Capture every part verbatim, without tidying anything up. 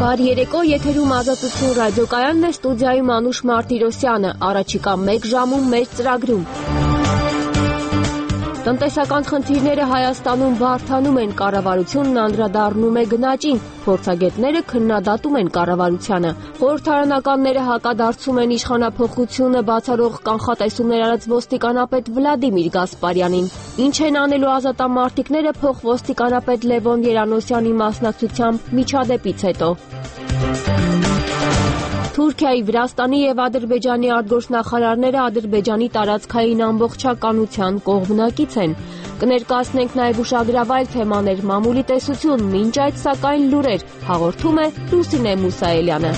Բարի երեկո, եթերում Ազատություն ռադիոկայանն է, ստուդիայում Անուշ Մարտիրոսյանը, առաջիկա մեկ ժամում մեր ծրագրում։ Տնտեսական խնդիրները Հայաստանում բարդանում են, կառավարությունն անդրադառնում է գնաճին, փորձագետները քննադատում են կառավարությանը, խորհրդարանականները հակադարձում են իշխանափոխությունը բացառող կանխատեսումներ արած ոստիկանապետ Վլադիմիր Գասպարյանին։ Ինչ են անելու ազատամարտիկները փոխոստիկանապետ Լևոն Երանոսյանի մասնակցությամբ միջադեպից հետո։ Թուրքիայի, Վրաստանի եւ Ադրբեջանի արտգործնախարարները Ադրբեջանի տարածքային ամբողջականության կողմնակից են։ Կներկայացնենք նաեւ ուշագրավայր թեմաներ, մամուլի տեսություն, մինչ այդ սակայն լուրեր, հաղորդում է Լուսինե Մուսայելյանը։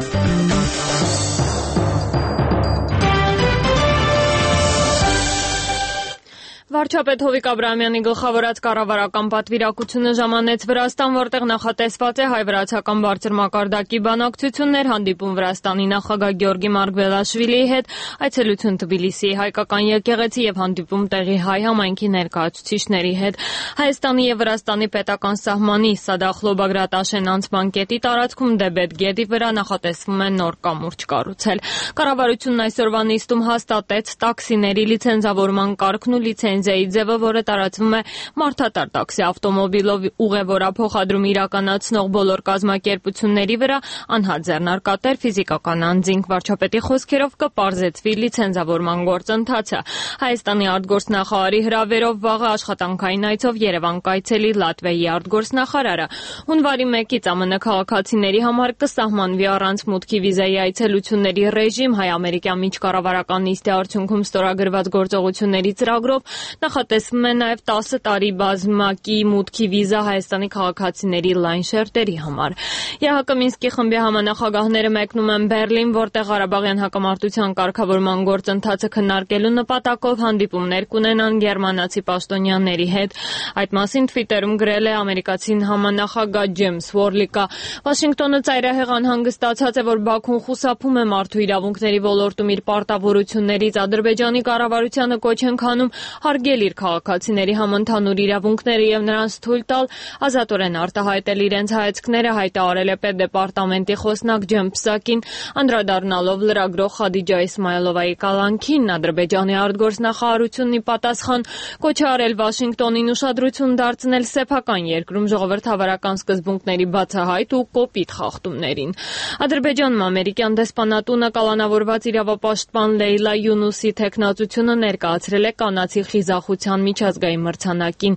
Վարչապետ Հովիկ Աբրահամյանի գլխավորած կառավարական պատվիրակությունը ժամանեց Վրաստան, որտեղ նախատեսված է հայ-վրացական բարձր մակարդակի բանակցություններ, հանդիպում Վրաստանի նախագահ Գեորգի Մարգվելաշվիլիի հետ, այցելություն Թբիլիսիի հայկական եկեղեցի եւ հանդիպում տեղի հայ համայնքի ներկայացուցիչների հետ։ Հայաստանի եւ Վրաստանի պետական սահմանի Սադախլո-Բագրատաշեն անցման կետի տարածքում Դեբետ գետի վրա նախատեսվում է նոր կամուրջ կառուցել։ Կառավարությունն այսօրվա նիստում հաստատեց տաքսիների լիցենզավորման կարգն ու լիցենզիայի ձևը, որը տարածվում է մարդատար տաքսի ավտոմոբիլով ուղևորափոխադրում իրականացնող բոլոր կազմակերպությունների վրա, անհատ ձեռնարկատեր ֆիզիկական անձինք։ Վարչապետի խոսքերով կպարզեցվի լիցենզավորման գործընթացը։ Հայաստանի արտգործնախարարի հրավերով վաղը աշխատանքային այցով Երևան կայցելի Լատվիայի արտգործնախարարը։ Հունվարի մեկից ԱՄՆ քաղաքացիների համար կսահմանվի առանց մուտքի վիզայի այցելությունների ռեժիմ։ Հայ-ամերիկյան միջկառավարական նիստի արդյունքում ստորագրված գործողությունների ծրագրով նախատեսվում է նաև տասը տարի բազմակի մուտքի վիզա Հայաստանի քաղաքացիների լայն շերտերի համար։ ԵՀԿ Մինսկի խմբի համանախագահները մեկնում են Բերլին, որտեղ Ղարաբաղյան հակամարտության կարգավորման գործընթացը քննարկելու նպատակով հանդիպումներ կունենան գերմանացի պաշտոնյաների հետ։ Այդ մասին Twitter-ում գրել է ամերիկացի համանախագահ Ջեյմս Վորլիկը։ Վաշինգտոնը ծայրահեղ անհանգստացած է, որ Բաքուն խուսափում է մարդու իրավունքների ոլորտում իր պարտավորություններից։ Ադրբեջանի կառավարությանը կոչ են քանում հարգել իր քաղաքացիների համընդհանուր իրավունքները եւ նրանց թույլ տալ ազատորեն արտահայտել իրենց հայացքները, հայտարարել է պետդեպարտամենտի խոսնակ Ջեմ Պսակին, անդրադառնալով լրագրող Խադիջա Իսմայելովայի կալանքին։ Ադրբեջանի արտգործնախարարությունն ի պատասխան կոչ է արել Վաշինգտոնին ուշադրություն դարձնել սեփական երկրում ժողովրդավարական սկզբունքների բացահայտ ու կոպիտ խախտումներին։ Ադրբեջանում ամերիկյան դեսպանատունը կալանավորված իրավապաշտպան Լեյլա Յունուսի թեկնածությունը ներկայացրել է կանացի խիզախության միջազգային մրցանակին։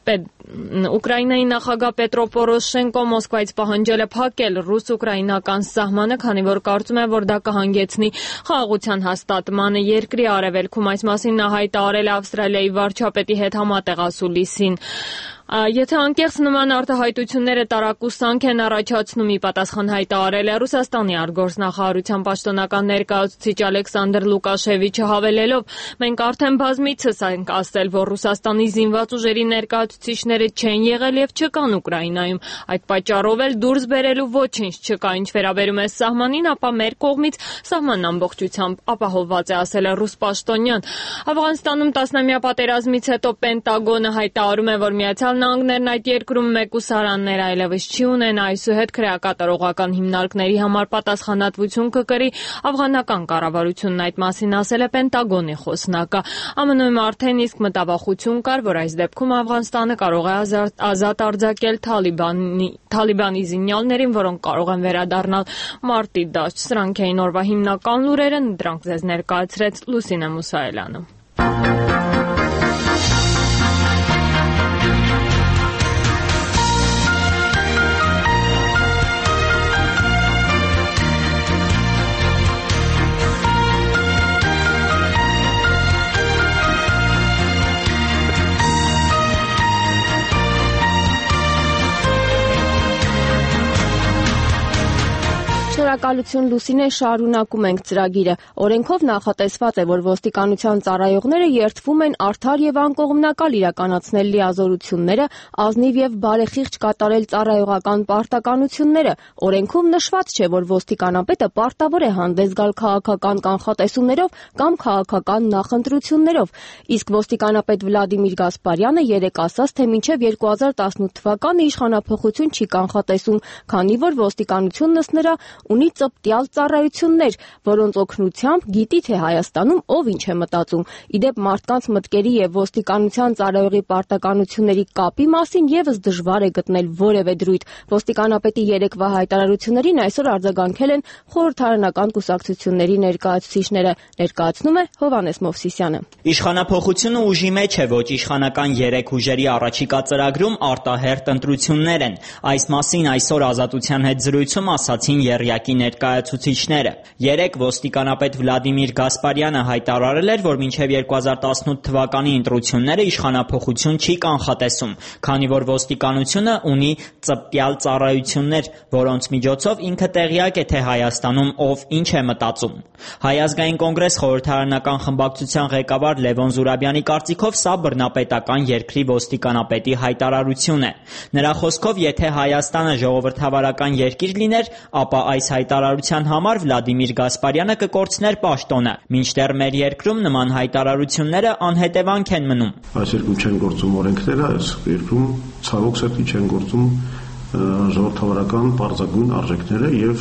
Ուկրաինայի նախագահ Պետրո Պորոշենկո Մոսկվայից պահանջել է փակել ռուս-ուկրաինական սահմանը, քանի որ կարծում է, որ դա կհանգեցնի խաղաղության հաստատմանը երկրի արևելքում։ Այս մասին նա հայտարարել է Ավստրալիայի վարչապետի հետ համատեղ ասուլիսին։ Եթե անկեղծ նման արտահայտությունները տարակուսանք են առաջացնում, ի պատասխան հայտարարել է Ռուսաստանի արտգործնախարարության պաշտոնական ներկայացուցիչ Ալեքսանդր Լուկաշևիչը, հավելելով. «Մենք արդեն բազմիցս ենք ասել, որ Ռուսաստանի զինված ուժերի ներկայացուցիչները չեն եղել եւ չկան Ուկրաինայում։ Այդ պատճառով էլ դուրս բերելու ոչինչ չկա։ Ինչ վերաբերում է սահմանին, ապա մեր կողմից սահմանն ամբողջությամբ ապահովված է», ասել է ռուս պաշտոնյան։ Աֆղանստանում տասնամյա պատերազմից հետո Պենտագոնը հայտարարում է, որ Միացյալ Նահանգներն այդ երկրում մեկուսարաններ այլևս չի ունենա, այսուհետ քրեակատարողական հիմնարկների համար պատասխանատվություն կկրի աֆղանական կառավարությունն, այդ մասին ասել է Պենտագոնի խոսնակը։ ԱՄՆ-ում արդեն իսկ մտավախություն կար, որ այս դեպքում Աֆղանստանը կարող է ազատ արձակել Թալիբանի, Թալիբանի զինյալներին, որոնք կարող են վերադառնալ մարտի դաշտ։ Սրանք էին օրվա հիմնական լուրերը, դրանք ձեզ ներկայացրեց Լուսինե Մուսայելյանը։ Շնորհակալություն Լուսինե, շարունակում ենք ծրագիրը։ Օրենքով նախատեսված է, որ ոստիկանության ծառայողները երթվում են արդար եւ անկողմնակալ իրականացնել լիազորությունները, ազնիվ եւ բարեխիղճ կատարել ծառայողական պարտականությունները։ Օրենքում նշված չէ, որ ոստիկանապետը պարտավոր է հանդես գալ քաղաքական կանխատեսումներով կամ քաղաքական նախընտրություններով։ Իսկ ոստիկանապետ Վլադիմիր Գասպարյանը երեկ ասաց, թե մինչև երկու հազար տասնութ թվականը իշխանափոխություն չի կանխատեսում, քանի որ ոստիկանությունն ըստ նրա ունի ծպտյալ ծառայություններ, որոնց օգնությամբ գիտի, թե Հայաստանում ով ինչ է մտածում։ Իդեպ մարդկանց մտքերի եւ ոստիկանության ծառայողի պարտականությունների կապի մասին եւս դժվար է գտնել որևէ դրույթ։ Ոստիկանապետի երեկվա հայտարարություններին այսօր արձագանքել են խորհրդարանական կուսակցությունների ներկայացուցիչները, ներկայացնում է Հովհաննես Մովսիսյանը։ Իշխանափոխությունը ուժի մեջ է, ոչ իշխանական երեք ուժերի առաջիկա ծրագրում արտահերթ ընտրություններ են։ Այս մասին այսօր Ազատության հետ զրույցում ասացին եռյակի ներկայացուցիչները։ Երեկ ոստիկանապետ Վլադիմիր Գասպարյանը հայտարարել էր, որ մինչև երկու հազար տասնութ թվականի ընտրությունները իշխանափոխություն չի կանխատեսում, քանի որ ոստիկանությունը ունի ծպտյալ ծառայություններ, որոնց միջոցով ինքը տեղյակ է, թե Հայաստանում ով ինչ է մտածում։ Հայ ազգային կոնգրես խորհրդարանական խմբակցության ղեկավար Լևոն Զուրաբյանի կարծիքով սա բռնապետական երկրի ոստիկանապետի հայտարարություն է։ Նրա խոսքով, եթե Հայաստանը ժողովրդավարական երկիր լիներ, ապա այս հայտարարության համար Վլադիմիր Գասպարյանը կկորցներ պաշտոնը, մինչդեռ մեր երկրում նման հայտարարությունները անհետևանք են մնում։ Այս երկրում չեն գործում օրենքները, այս երկրում ցավոք սրտի չեն գործում ժողովրդավարական պարզագույն արժեքները եւ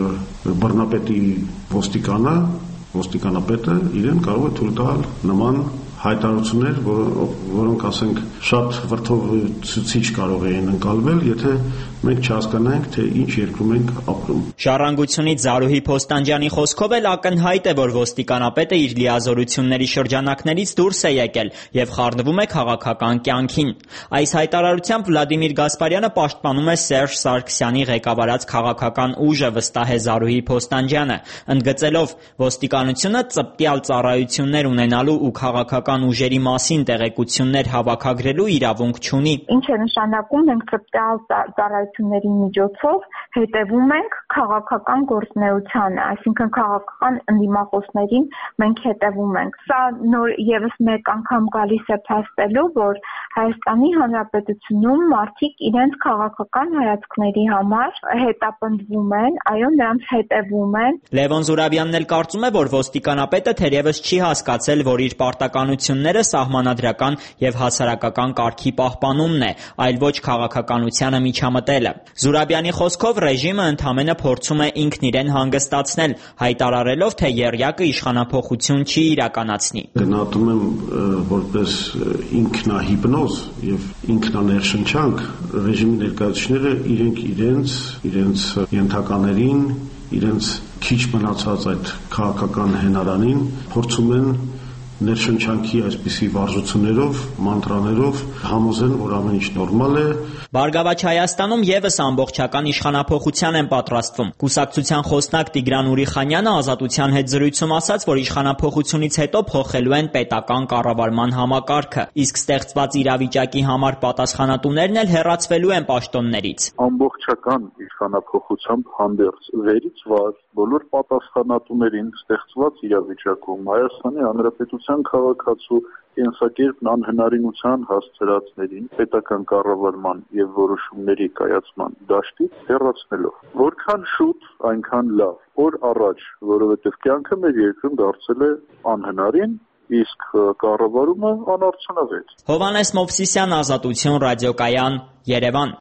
բռնապետի ոստիկանը, ոստիկանապետը իրեն կարող է թույլ տալ նման հայտարարություններ, որոնք ասենք շատ վրդովցուցիչ կարող էին ընկալվել, եթե մենք չհասկանայինք, թե ինչ երկրում ենք ապրում։ Ժառանգությունից Զարուհի Փոստանջյանի խոսքով էլ ակնհայտ է, որ ոստիկանապետը իր լիազորությունների շրջանակներից դուրս է եկել եւ խառնվում է քաղաքական կյանքին։ Այս հայտարարությամբ Վլադիմիր Գասպարյանը պաշտպանում է Սերժ Սարգսյանի ղեկավարած քաղաքական ուժը, վստահ է Զարուհի Փոստանջյանը, ընդգծելով ոստիկանությունը ծպտյալ ծառայություններ ունենալու ու քաղաքական ուժերի մասին տեղեկություններ հավաքագրելու իրավունք չունի։ Ինչ է նշանակում, մենք ծպտյալ ծառայությունների միջոցով հետևում ենք քաղաքական գործունեությանը, այսինքն քաղաքական ընդդիմախոսներին մենք հետևում ենք։ Սա նոր եւս մեկ անգամ գալիս է փաստելու, որ Հայաստանի Հանրապետությունում մարդիկ իրենց քաղաքական հայացքների համար հետապնդվում են, այո, նրանց հետևում են։ Լևոն Զուրաբյանն էլ կարծում է, որ ոստիկանապետը թերևս չի հասկացել, որ իր պարտականությունները սահմանադրական եւ հասարակական կարգի պահպանումն է, այլ ոչ քաղաքականությանը միջամտելը։ Զուրաբյանի խոսքով ռեժիմը ընդամենը փորձում է ինքն իրեն հանգստացնել, հայտարարելով, թե եռյակը իշխանափոխություն չի իրականացնի։ Գնահատում եմ որպես ինքնահիպնոզ եւ ինքնաներշնչանք ռեժիմի ներկայացուցիչները իրենք իրենց իրենց ենթականերին, իրենց քիչ մնացած այդ քաղաքական հենարանին փորձում են ներշնչանքի այսպիսի վարժություններով, մանտրաներով համոզեն, որ ամեն ինչ նորմալ է։ Բարգավաճ Հայաստանում եւս ամբողջական իշխանափոխության են պատրաստվում։ Կուսակցության խոսնակ Տիգրան Ուրիխանյանը Ազատության հետ զրույցում ասաց, որ իշխանափոխությունից հետո փոխելու են պետական կառավարման համակարգը, իսկ ստեղծված իրավիճակի համար պատասխանատուներն էլ հեռացվելու են պաշտոններից։ Ամբողջական իշխանափոխությամբ հանդերձ վերից վար բոլոր պատասխանատուներին ստեղծված իրավիճակում Հայաստանի Հանրապետության քաղաքացու կենսակերպն անհնարինության հասցրածներին պետական կառավարման եւ որոշումների կայացման դաշտից հեռացնելով։ Որքան շուտ, այնքան լավ։ Օր առաջ, որովհետեւ կյանքը մեր երկրում դարձել է անհնարին, իսկ կառավարումը անարդյունավետ։ Հովհաննես Մովսիսյան, Ազատություն, ռադիոկայան, Երևան։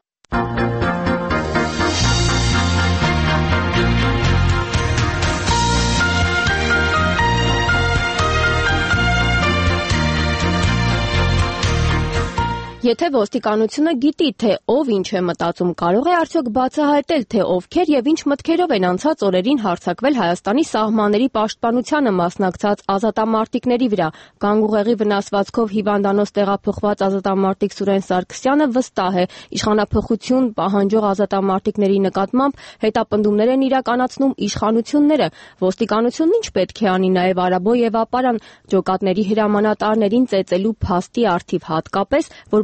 Եթե ոստիկանությունը գիտի, թե ով ինչ է մտածում, կարող է արդյոք բացահայտել, թե ովքեր եւ ինչ մտքերով են անցած օրերին հարձակվել Հայաստանի սահմանների պաշտպանությանը մասնակցած ազատամարտիկների վրա։ Գանգուղեղի վնասվածքով հիվանդանոց տեղափոխված ազատամարտիկ Սուրեն Սարգսյանը վստահ է, իշխանափոխություն պահանջող ազատամարտիկների նկատմամբ հետապնդումներ են իրականացնում իշխանությունները։ Ոստիկանությունն ինչ պետք է անի նաեւ Արաբո եւ Ապարան ջոկատների հրամանատարներին ծեծելու փաստի առթիվ, հատկապես որ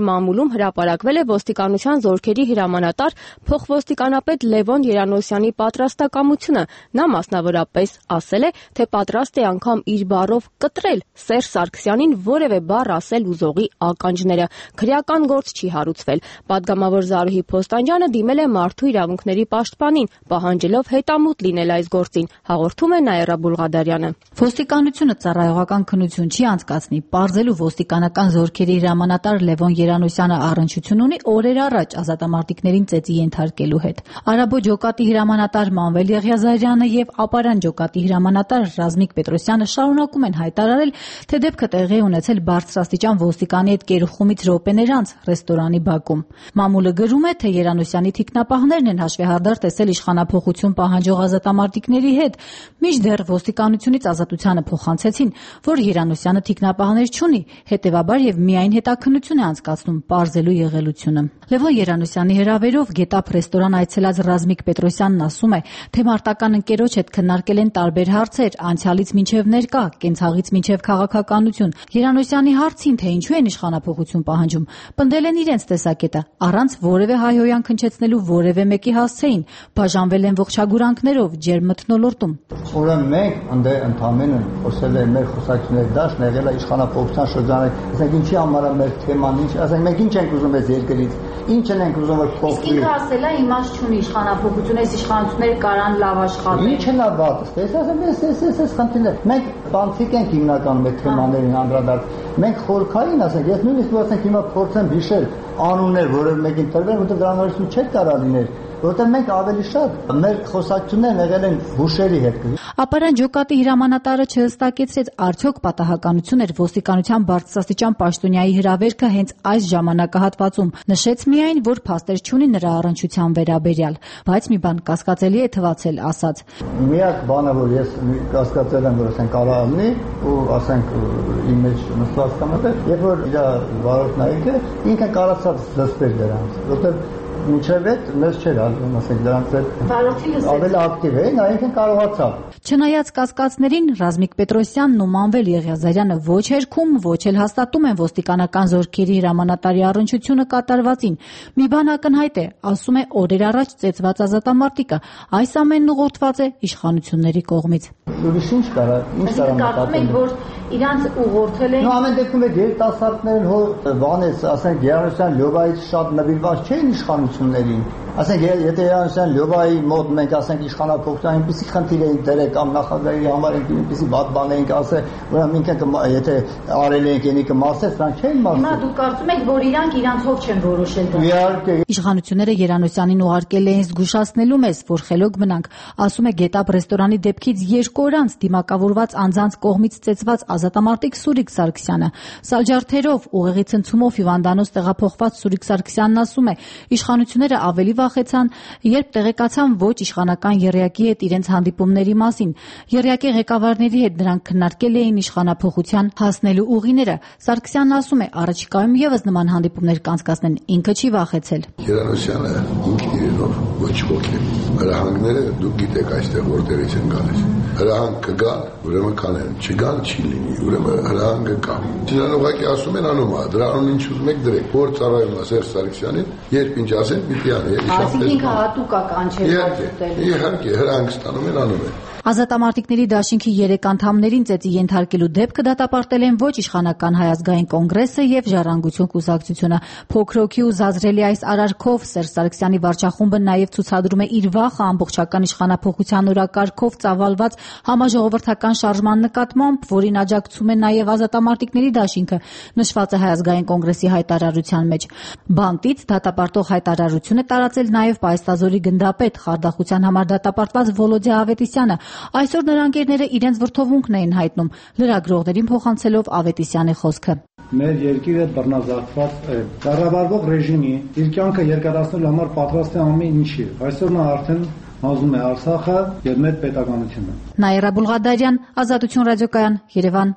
մամուլում հրապարակվել է ոստիկանության զորքերի հրամանատար փոխոստիկանապետ Լևոն Երանոսյանի պատրաստակամությունը։ Նա մասնավորապես ասել է, թե պատրաստ է անգամ իր բառով կտրել Սերժ Սարգսյանին որևէ բառ ասել ուզողի ականջները։ Քրեական գործ չի հարուցվել։ Պատգամավոր Զարուհի Փոստանջյանը դիմել է Մարդու իրավունքների պաշտպանին, պահանջելով հետամուտ լինել այս գործին, հաղորդում է Նաիրա Բուլղադարյանը։ Ոստիկանությունը ծառայողական քննություն չի անցկացնի, պարզելու ոստիկանական զորքերի հրամանատար Լևոն Երանոսյանը առնչություն ունի օրեր առաջ ազատամարտիկներին ծեծի ենթարկելու հետ։ Արաբո ջոկատի հրամանատար Մանվել Եղիազարյանը եւ Ապարան ջոկատի հրամանատար Ռազմիկ Պետրոսյանը շարունակում են հայտարարել, թե դեպքը տեղի ունեցել բարձրաստիճան ոստիկանի հետ գերխումից րոպեներ անց ռեստորանի բակում։ Մամուլը գրում է, թե Երանոսյանի թիկնապահներն են հաշվեհարդար տեսել իշխանափոխություն պահանջող ազատամարտիկների հետ, մինչդեռ ոստիկանությունից ազատությանը փոխանցեցին, որ Երանոսյանը թիկնապահներ չունի, հետևաբար եւ միայն հետաքննություն է անցկացնում պարզելու եղելությունը։ Լևոն Երանոսյանի հրավերով Գետափ ռեստորան այցելած Ռազմիկ Պետրոսյանն ասում է, թե մարտական ընկերոջ հետ քննարկել են տարբեր հարցեր, անցյալից մինչև ներկա, կենցաղից մինչև քաղաքականություն։ Երանոսյանի հարցին, թե ինչու են իշխանափոխություն պահանջում, պնդել են իրենց տեսակետը, առանց որևէ հայհոյան քնչեցնելու որևէ մեկի հասցեին, բաժանվել են ողջագուրանքներով, ջերմ մթնոլորտում։ Ուրեմն մենք ընդ ընդամենը խոսել ենք մեր խոսակցությունների դաշտ եղել է իշխանափոխության շրջանը, ասենք ինչի համար է մեր թեման, ինչ, ասենք մենք ինչ ենք ուզում այս երկրից, ինչ ենք ուզում որ փոխվի։ Իսկ ինքը ասել է իմաստ չունի իշխանափոխություն, այս իշխանությունները կարան լավ աշխատեն։ Ինչն է վատը, այս ասեմ ես ես ես ես խնդիրներ։ Մենք բանցիկ ենք հիմնականում այդ թեմաներին անդրադարձ։ Մենք խորքային ասենք, ես նույնիսկ որ ասենք հիմա փորձեմ հիշել անուններ, որը մեկին տրվել, որտեղ դրա նորություն չէր կարող լինել, որտեղ մենք ավելի շատ մեր խոսակցություններն եղել են Բուշերի հետ։ Ապարան ջոկատի հրամանատարը չհստակեցրեց արդյոք պատահականություն էր ոստիկանության բարձրաստիճան պաշտոնյայի հրավերքը հենց այս ժամանակահատվածում, նշեց միայն, որ փաստեր չունի նրա առնչության վերաբերյալ, բայց մի բան կասկածելի է թվացել, ասաց. Միակ բանը, որ ես կասկածել եմ, որ ասենք կարող լինի, ու ասենք իմ մեջ նստած կամետ, երբ որ իր վարորդն այգը ինքը կարացած զսպեր դրանց, որտեղ մինչև այդ մեզ չէր ասում, ասենք դրանց հետ ավելի ակտիվ է, նա ինքն կարողացավ։ Չնայած կասկածներին, Ռազմիկ Պետրոսյանն ու Մանվել Եղիազարյանը ոչ հերքում, ոչ էլ հաստատում են ոստիկանական զորքերի հրամանատարի առնչությունը կատարվածին։ Մի բան ակնհայտ է, ասում է օրեր առաջ ծեծված ազատամարտիկը, այս ամենն ուղղորդված է իշխանությունների կողմից։ Ուրիշ ինչ կարա, ինչ կարա նկատել, որ իրանց ուղղորդել են։ Նո ամեն դեպքում այդ երիտասարդներն հոր բանից, ասենք Երանոսյան Լյովայից շատ նվիրված չէին իշխանություններին։ Ասենք եթե Երանոսյան Լյովայի մոտ մենք ասենք իշխանափոխության այնպեսի խնդիր էին դրել կամ նախագահի համար այնպեսի բադ բան էինք ասել, ուրեմն ինքն եթե արել ենք ենի կմասել, սրանք չէին մասել։ Հիմա դուք կարծում եք, որ իրանք իրանցով չեն որոշել դա։ Իհարկե։ Իշխանությունները Երանոսյանին ուղարկել էին զգուշացնելու մեզ, որ խելոք մնանք, ասում է Գետափ ռեստորանի դեպքից երկու օր անց դիմակավորված անձանց կողմից ծեծված ազատամարտիկ Սուրիկ Սարգսյանը։ Սալջարդերով ուղեղի ցնցումով հիվանդանոց տեղափոխված Սուրիկ Սարգսյանն ասում է, իշխանությունները ավելի վախեցան, երբ տեղեկացան ոչ իշխանական եռյակի հետ իրենց հանդիպումների մասին։ Եռյակի ղեկավարների հետ նրանք քննարկել էին իշխանափոխության հասնելու ուղիները։ Սարգսյանն ասում է, առաջիկայում եւս նման հանդիպումներ կանցկացնեն, ինքը չի վախեցել։ Երանոսյանը ինքն իրենով ոչ ոք է։ Հրահանգները դուք գիտեք այստեղ որտեղից են գալիս։ Հրահանգ կգան, ուրեմն կանեն, չգան չի լինի, ուրեմն հրահանգը կա։ Դրանով ուղղակի ասում են անում է, դրա անուն ինչ ուզում եք դրեք, որ ծառայում է Սերժ Սարգսյանին, երբ ինչ ասեն, պիտի անի։ Այսինքն ինքը հատուկ է կանչել հաստատել։ Իհարկե, հրահանգ ստանում են, անում են։ Ազատամարտիկների դաշինքի երեք անդամներին ծեծի ենթարկելու դեպքը դատապարտել են ոչ իշխանական Հայ ազգային կոնգրեսը եւ Ժառանգություն կուսակցությունը։ Փոքրոքի ու զազրելի այս արարքով Սերժ Սարգսյանի վարչախումբը նաեւ ցուցադրում է իր վախը ամբողջական իշխանափոխության օրակարգով ծավալված համաժողովրդական շարժման նկատմամբ, որին աջակցում է նաեւ ազատամարտիկների դաշինքը, նշված է Հայ ազգային կոնգրեսի հայտարարության մեջ։ Բանտից դատապարտող հայտարարություն է տարածել նաեւ Պայստազորի գնդապետ Խարդախության համար դատապարտված Վոլոդիա Ավետիսյանը։ Այսօր նրա ընկերները իրենց վրթովունքն էին հայտնում, լրագրողներին փոխանցելով Ավետիսյանի խոսքը։ Մեր երկիրը բռնազավթված է։ Կառավարվող ռեժիմի իր կյանքը երկարացնելու համար պատրաստ է ամեն ինչի։ Այսօր նա արդեն հանձնում է Արցախը եւ մեր պետականությունը։ Նաիրա Բուլղադարյան, Ազատություն ռադիոկայան, Երևան։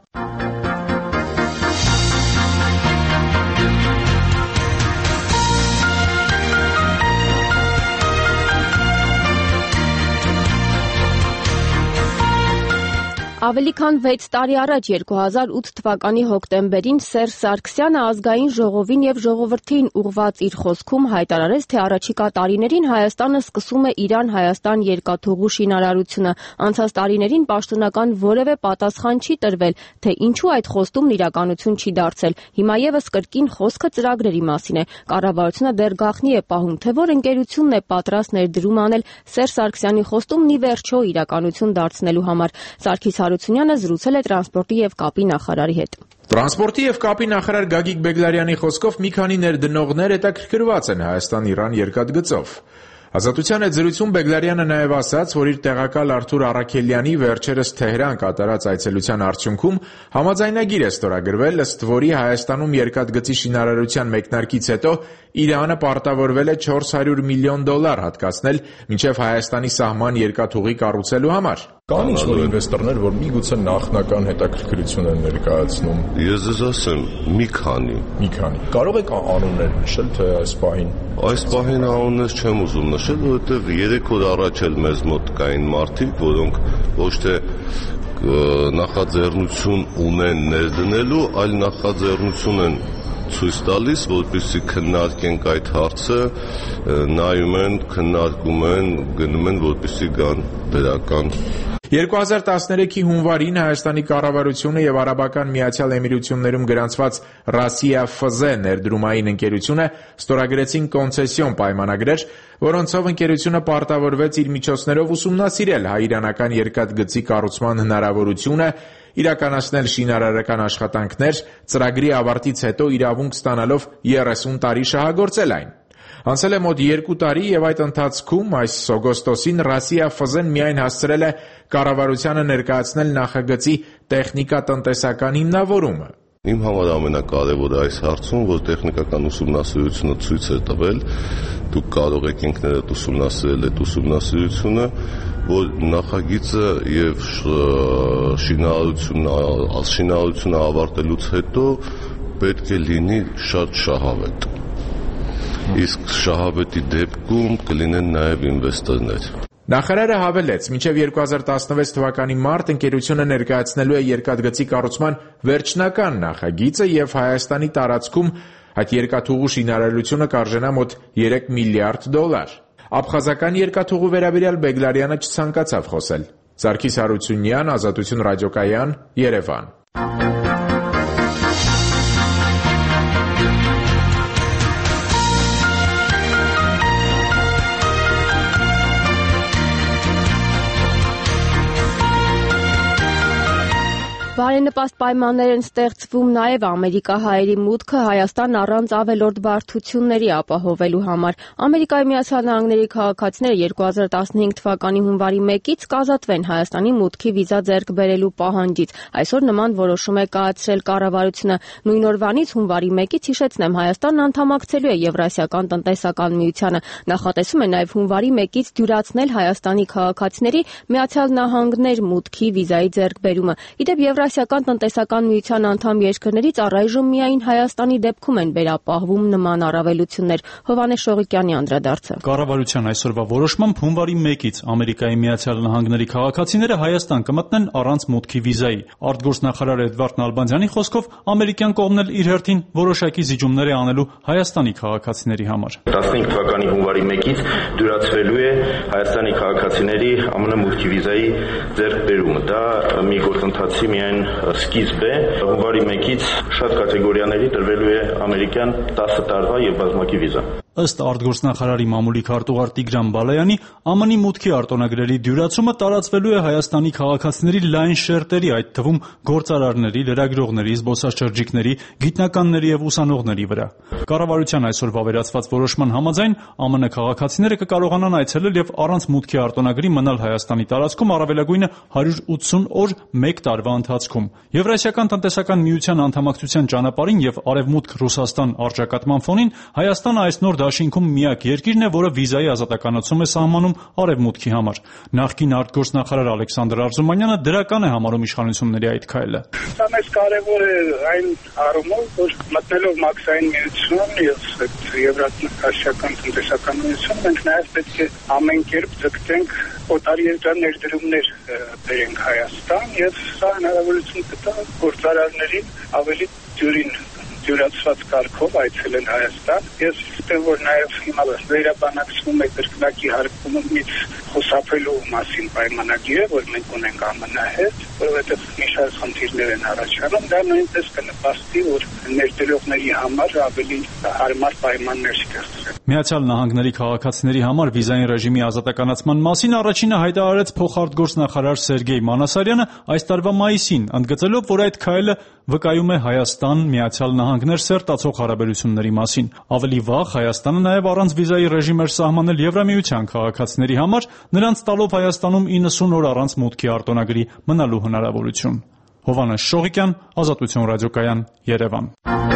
Ավելի քան վեց տարի առաջ երկու հազար ութ թվականի հոկտեմբերին Սերժ Սարգսյանը ազգային ժողովին եւ ժողովրդին ուղղված իր խոսքում հայտարարեց, թե առաջիկա տարիներին Հայաստանը սկսում է Իրան-Հայաստան երկաթուղու շինարարությունը։ Անցած տարիներին պաշտոնական որևէ պատասխան չի տրվել, թե ինչու այդ խոստումն իրականություն չի դարձել։ Հիմա եւս կրկին խոսքը ծրագրերի մասին է։ Կառավարությունը դեռ գաղտնի է պահում, թե որ ընկերությունն է պատրաստ ներդրում անել Սերժ Սարգսյանի խոստումն ի վերջո իրականություն դարձնելու համար։ Սարգիս Հարությունյանը զրուցել է տրանսպորտի եւ կապի նախարարի հետ։ Տրանսպորտի եւ կապի նախարար Գագիկ Բեգլարյանի խոսքով մի քանի ներդնողներ հետաքրքրված են Հայաստան-Իրան երկաթգծով։ Ազատության հետ զրույցում Բեգլարյանը նաև ասաց, որ իր տեղակալ Արթուր Առաքելյանի վերջերս Թեհրան կատարած այցելության արդյունքում համաձայնագիր է ստորագրվել, ըստ որի Հայաստանում երկաթգծի շինարարության մեկնարկից հետո Իրանը պարտավորվել է չորս հարյուր միլիոն դոլար հատկացնել մինչև Հայաստանի սահման երկաթուղի կառուցելու համար։ Կան ինչ-որ ինվեստորներ, որ միգուցե նախնական հետաքրքրություն են ներկայացնում։ Ես ձեզ ասեմ, մի քանի։ Մի քանի։ Կարող եք անուններ նշել, թե այս պահին։ Այս պահին անուններ չեմ ուզում նշել, որովհետև երեք օր առաջ էլ մեզ մոտ կային մարդիկ, որոնք ոչ թե նախաձեռնություն ունեն ներդնելու, այլ նախաձեռնություն են ցույց տալիս, որպեսզի քննարկենք այդ հարցը, նայում են, քննարկում են, գնում են, որպեսզի գան դրական։ երկու հազար տասներեքի հունվարին Հայաստանի կառավարությունը եւ Արաբական Միացյալ Էմիրություններում գրանցված Ռասիա Ֆ Զ ներդրումային ընկերությունը ստորագրեցին կոնցեսիոն պայմանագրեր, որոնցով ընկերությունը պարտավորվեց իր միջոցներով ուսումնասիրել հայ-իրանական երկաթգծի կառուցման հնարավորությունը, իրականացնել շինարարական աշխատանքներ, ծրագրի ավարտից հետո իրավունք ստանալով երեսուն տարի շահագործել այն։ Անցել է մոտ երկու տարի եւ այդ ընթացքում այս օգոստոսին Ռասիա Ֆ Զ-ն միայն հասցրել է կառավարությանը ներկայացնել նախագծի տեխնիկա-տնտեսական հիմնավորումը։ Իմ համար ամենակարևորը այս հարցում, որ տեխնիկական ուսումնասիրությունը ցույց է տվել, դուք կարող եք ինքներդ ուսումնասիրել այդ ուսումնասիրությունը, որ նախագիծը եւ շինարարությունը, շինարարությունը ավարտելուց հետո պետք է լինի շատ շահավետ։ Իսկ շահավետի դեպքում կլինեն նաև ինվեստորներ։ Նախարարը հավելեց, մինչև երկու հազար տասնվեց թվականի մարտ ընկերությունը ներկայացնելու է երկաթգծի կառուցման վերջնական նախագիծը եւ Հայաստանի տարածքում այդ երկաթուղու շինարարությունը կարժենա մոտ երեք միլիարդ դոլար։ Աբխազական երկաթուղու վերաբերյալ Բեգլարյանը չցանկացավ խոսել։ Սարգիս Հարությունյան, Ազատություն ռադիոկայան, Երևան։ Բարենպաստ պայմաններ են ստեղծվում նաև ամերիկահայերի մուտքը Հայաստան առանց ավելորդ բարդությունների ապահովելու համար։ Ամերիկայի Միացյալ Նահանգների քաղաքացիները երկու հազար տասնհինգ թվականի հունվարի մեկից կազատվեն Հայաստանի մուտքի վիզա ձեռք բերելու պահանջից։ Այսօր նման որոշում է կայացրել կառավարությունը։ Նույն օրվանից հունվարի մեկից հիշեցնեմ, Հայաստանն անդամակցելու է Եվրասիական տնտեսական միությանը։ Նախատեսում է նաև հունվարի մեկից դյուրացնել Հայաստանի քաղաքացիների Միացյալ Նահանգներ մուտքի վիզայի ձեռքբերումը։ Իդեպ Եվրասիական տնտեսական միության անդամ երկրներից առայժմ միայն Հայաստանի դեպքում են վերապահվում նման առավելություններ։ Հովհաննես Շողիկյանի անդրադարձը։ Կառավարության այսօրվա որոշմամբ հունվարի մեկից Ամերիկայի Միացյալ Նահանգների քաղաքացիները Հայաստան կմտնեն առանց մուտքի վիզայի։ Արտգործնախարար Էդվարդ Նալբանդյանի խոսքով ամերիկյան կողմն էլ իր հերթին որոշակի զիջումներ է անելու Հայաստանի քաղաքացիների համար։ տասնհինգ թվականի հունվարի մեկից դյուրացվելու է Հայաստանի քաղաքացիների ԱՄՆ մուտքի վիզայի ձեռքբերումը։ Դա մի գործընթացի միայն սկիզբ է։ Հունվարի մեկից շատ կատեգորիաների տրվելու է ամերիկյան տասը տարվա եւ բազմակի վիզա։ Ըստ արտգործնախարարի մամուլի քարտուղար Տիգրան Բալայանի, ԱՄՆ-ի մուտքի արտոնագրերի դյուրացումը տարածվելու է Հայաստանի քաղաքացիների լայն շերտերի, այդ թվում գործարարների, լրագրողների, զբոսաշրջիկների, գիտնականների եւ ուսանողների վրա։ Կառավարության այսօր վավերացված որոշման համաձայն ԱՄՆ քաղաքացիները կկարողանան այցելել եւ առանց մուտքի արտոնագրի մնալ Հայաստանի տարածքում առավելագույնը հարյուր ութսուն օր մեկ տարվա ընթացքում։ Եվրասիական տնտեսական միության անդամակցության ճանապարհին եւ Արևմուտք Ռուսաստան արժակատման ֆոնին Հայաստանը այս նոր դաշինքում միակ երկիրն է, որը վիզայի ազատականացում է սահմանում Արևմուտքի համար։ Նախկին արտգործնախարար Ալեքսանդր Արզումանյանը դրական է համարում իշխանությունների այդ քայլը։ Դա մեծ կարևոր է այն առումով, որ մտնելով մաքսային միություն եւ եվրասիական տնտեսական միություն, մենք նաեւ պետք է ամեն կերպ ձգտենք օտար երկրներ ներդրումներ բերենք Հայաստան եւ սա հնարավորություն կտա գործարարներին ավելի դյուրին դյուրացված կարգով այցելել Հայաստան։ Ես πιστεύω որ նաև հիմա վերաբանակցվում է կրկնակի հարկումից խուսափելու մասին պայմանագիրը, որ մենք ունենք ԱՄՆ հետ, որովհետև մի շարք խնդիրներ են առաջանում, դա նույնպես կնպաստի, որ ներդրողների համար ավելի հարմար պայմաններ ստեղծվեն։ Միացյալ Նահանգների քաղաքացիների համար վիզային ռեժիմի ազատականացման մասին առաջինը հայտարարեց փոխարտգործնախարար Սերգեյ Մանասարյանը այս տարվա մայիսին, ընդգծելով, որ այդ քայլը վկայում է Հայաստան-Միացյալ Նահանգներ սերտացող հարաբերությունների մասին։ Ավելի վաղ Հայաստանը նաև առանց վիզայի ռեժիմ էր սահմանել Եվրամիության քաղաքացիների համար, նրանց տալով Հայաստանում իննսուն օր առանց մուտքի արտոնագրի մնալու հնարավորություն։ Հովհաննես Շողիկյան, Ազատություն ռադիոկայան, Երևան։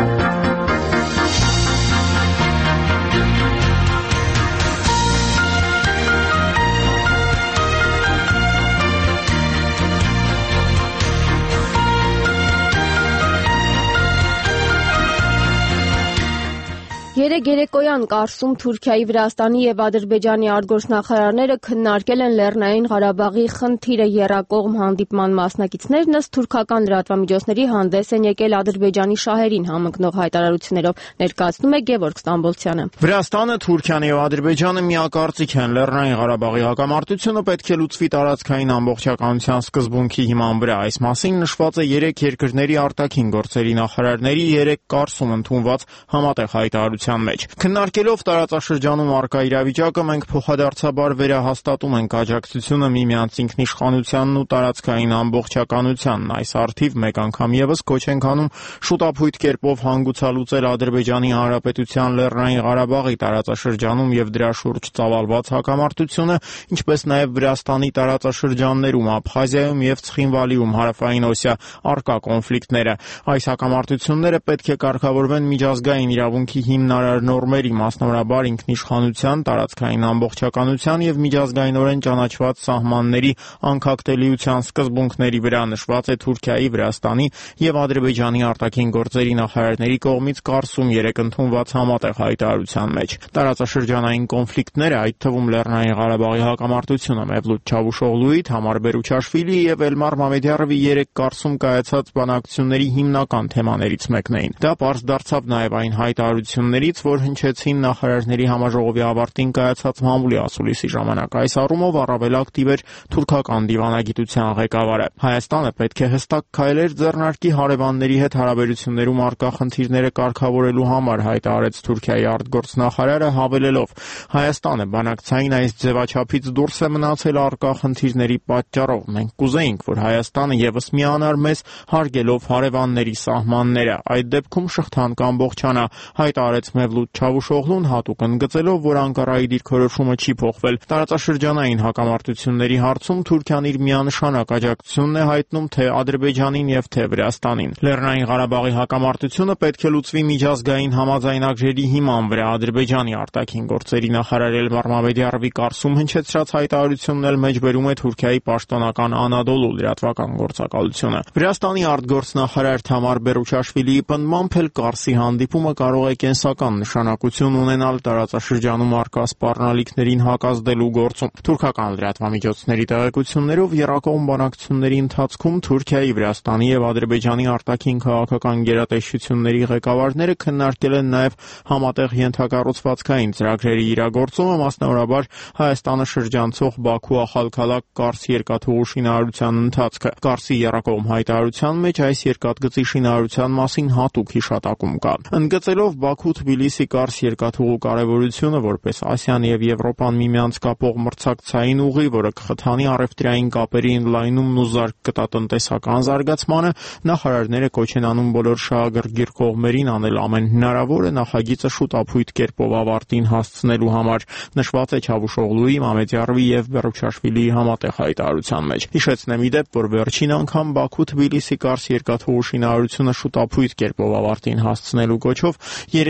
Երեկ երեկոյան Կարսում Թուրքիայի, Վրաստանի եւ Ադրբեջանի արտգործնախարարները քննարկել են Լեռնային Ղարաբաղի խնդիրը եռակողմ հանդիպման մասնակիցներն ըստ թուրքական լրատվամիջոցների հանդես են եկել Ադրբեջանի շահերին համընկնող հայտարարություններով, ներկայացնում է Գևորգ Ստամբոլցյանը։ Վրաստանը, Թուրքիան եւ Ադրբեջանը միակարծիք են Լեռնային Ղարաբաղի հակամարտությունը պետք է լուծվի տարածքային ամբողջականության սկզբունքի հիման վրա։ Այս մասին նշված է երեք երկրների արտաքին գործերի նախարարների երեք Կարսում ընդունված համատեղ հայտարարության մեջ։ Քննարկելով տարածաշրջանում առկա իրավիճակը, մենք փոխադարձաբար վերահաստատում ենք աջակցությունը միմյանց ինքնիշխանությանն ու տարածքային ամբողջականությանն։ Այս առթիվ մեկ անգամ եւս կոչ ենք անում շուտափույթ կերպով հանգուցալուծել Ադրբեջանի Հանրապետության Լեռնային Ղարաբաղի տարածաշրջանում եւ դրա շուրջ ծավալված հակամարտությունը, ինչպես նաեւ Վրաստանի տարածաշրջաններում, Աբխազիայում եւ Ცხինվալիում հարավային Օսիա առկա կոնֆլիկտները։ Այս հակամարտությունները պետք է կարգավորվեն միջազգային իրավունքի հիմնարար նորմերի, մասնավորաբար ինքնիշխանության, տարածքային ամբողջականության եւ միջազգայինորեն ճանաչված սահմանների անկախտելիության սկզբունքների վրա, նշված է Թուրքիայի, Վրաստանի եւ Ադրբեջանի արտաքին գործերի նախարարների կողմից Կարսում երեկ ընդունված համատեղ հայտարարության մեջ։ Տարածաշրջանային կոնֆլիկտները, այդ թվում Լեռնային Ղարաբաղի հակամարտությունը Մևլութ Չավուշօղլուի, Թամար Բերուչաշվիլիի եւ Էլմար Մամեդյարովի երեք Կարսում կայացած բանակցությունների հիմնական թեմաներից մեկն էին։ Դա պարզ դարձավ նաեւ այն հայտարարություններից, որ հնչեցին նախարարների համաժողովի ավարտին կայացած մամուլի ասուլիսի ժամանակ։ Այս առումով առավել ակտիվ էր թուրքական դիվանագիտության ղեկավարը։ Հայաստանը պետք է հստակ քայլեր ձեռնարկի հարևանների հետ հարաբերություններում առկա խնդիրները կարգավորելու համար, հայտարարեց Թուրքիայի արտգործնախարարը, հավելելով. Հայաստանը բանակցային այս ձևաչափից դուրս է մնացել առկա խնդիրների պատճառով։ Մենք կուզեինք, որ Հայաստանը եւս միանար մեզ, հարգելով հարևանների սահմանները։ Այդ դեպքում շղթան կամբողջանա, հայտարարեց Մևլութ Չավուշօղլուն, հատուկ ընդգծելով, որ Անկարայի դիրքորոշումը չի փոխվել։ Տարածաշրջանային հակամարտությունների հարցում Թուրքիան իր միանշանակ աջակցությունն է հայտնում թե Ադրբեջանին եւ թե Վրաստանին։ Լեռնային Ղարաբաղի հակամարտությունը պետք է լուծվի միջազգային համաձայնագրերի հիման վրա։ Ադրբեջանի արտաքին գործերի նախարար Էլմար Մամեդյարովի Կարսում հնչեցրած հայտարարությունն էլ մեջբերում է Թուրքիայի պաշտոնական Անադոլու լրատվական գործակալությունը։ Վրաստանի արտգործնախարար Թամար Բերուչաշվիլիի պնդմամբ էլ Կարսի հանդիպումը կարող է կենսական նշանակություն ունենալ տարածաշրջանում առկա սպառնալիքներին հակազդելու գործում։ Թուրքական լրատվամիջոցների տեղեկություններով եռակողմ բանակցությունների ընթացքում Թուրքիայի, Վրաստանի եւ Ադրբեջանի արտաքին քաղաքական գերատեսչությունների ղեկավարները քննարկել են նաեւ համատեղ ենթակառուցվածքային ծրագրերի իրագործումը, մասնավորաբար Հայաստանը շրջանցող Բաքու-Ախալքալակ Կարս երկաթուղու շինարարության ընթացքը։ Կարսի եռակողմ հայտարարության մեջ այս երկաթգծի շինարարության մասին հատուկ հիշատակում կա։ Ընդգծելով Բաքու-Թբիլիսի Կարս երկաթուղու կարևորությունը որպես Ասիան եւ Եվրոպան միմյանց կապող մրցակցային ուղի, որը կխթանի առևտրային կապերի ընդլայնումն ու զարգ կտա տնտեսական զարգացմանը, նախարարները կոչ են անում բոլոր շահագրգիռ կողմերին անել ամեն հնարավորը նախագիծը շուտափույթ կերպով ավարտին հասցնելու համար, նշված է Չավուշօղլուի, Մամեդյարովի եւ Բերուչաշվիլիի համատեղ հայտարարության մեջ։ Հիշեցնեմ ի դեպ, որ վերջին անգամ Բաքու-Թբիլիսի Կարս երկաթուղու շինարարությունը շուտափույթ կերպով ավարտին հասցնելու կոչով երեք երկրների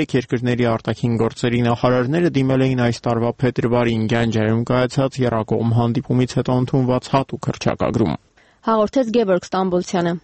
երկրների արտաքին գործերի նախարարները դիմել էին այս տարվա փետրվարին Գանջարում կայացած եռակողմ հանդիպումից հետո ընդունված հատուկ հռչակագրում։ Հաղորդեց Գևորգ Ստամբոլցյանը։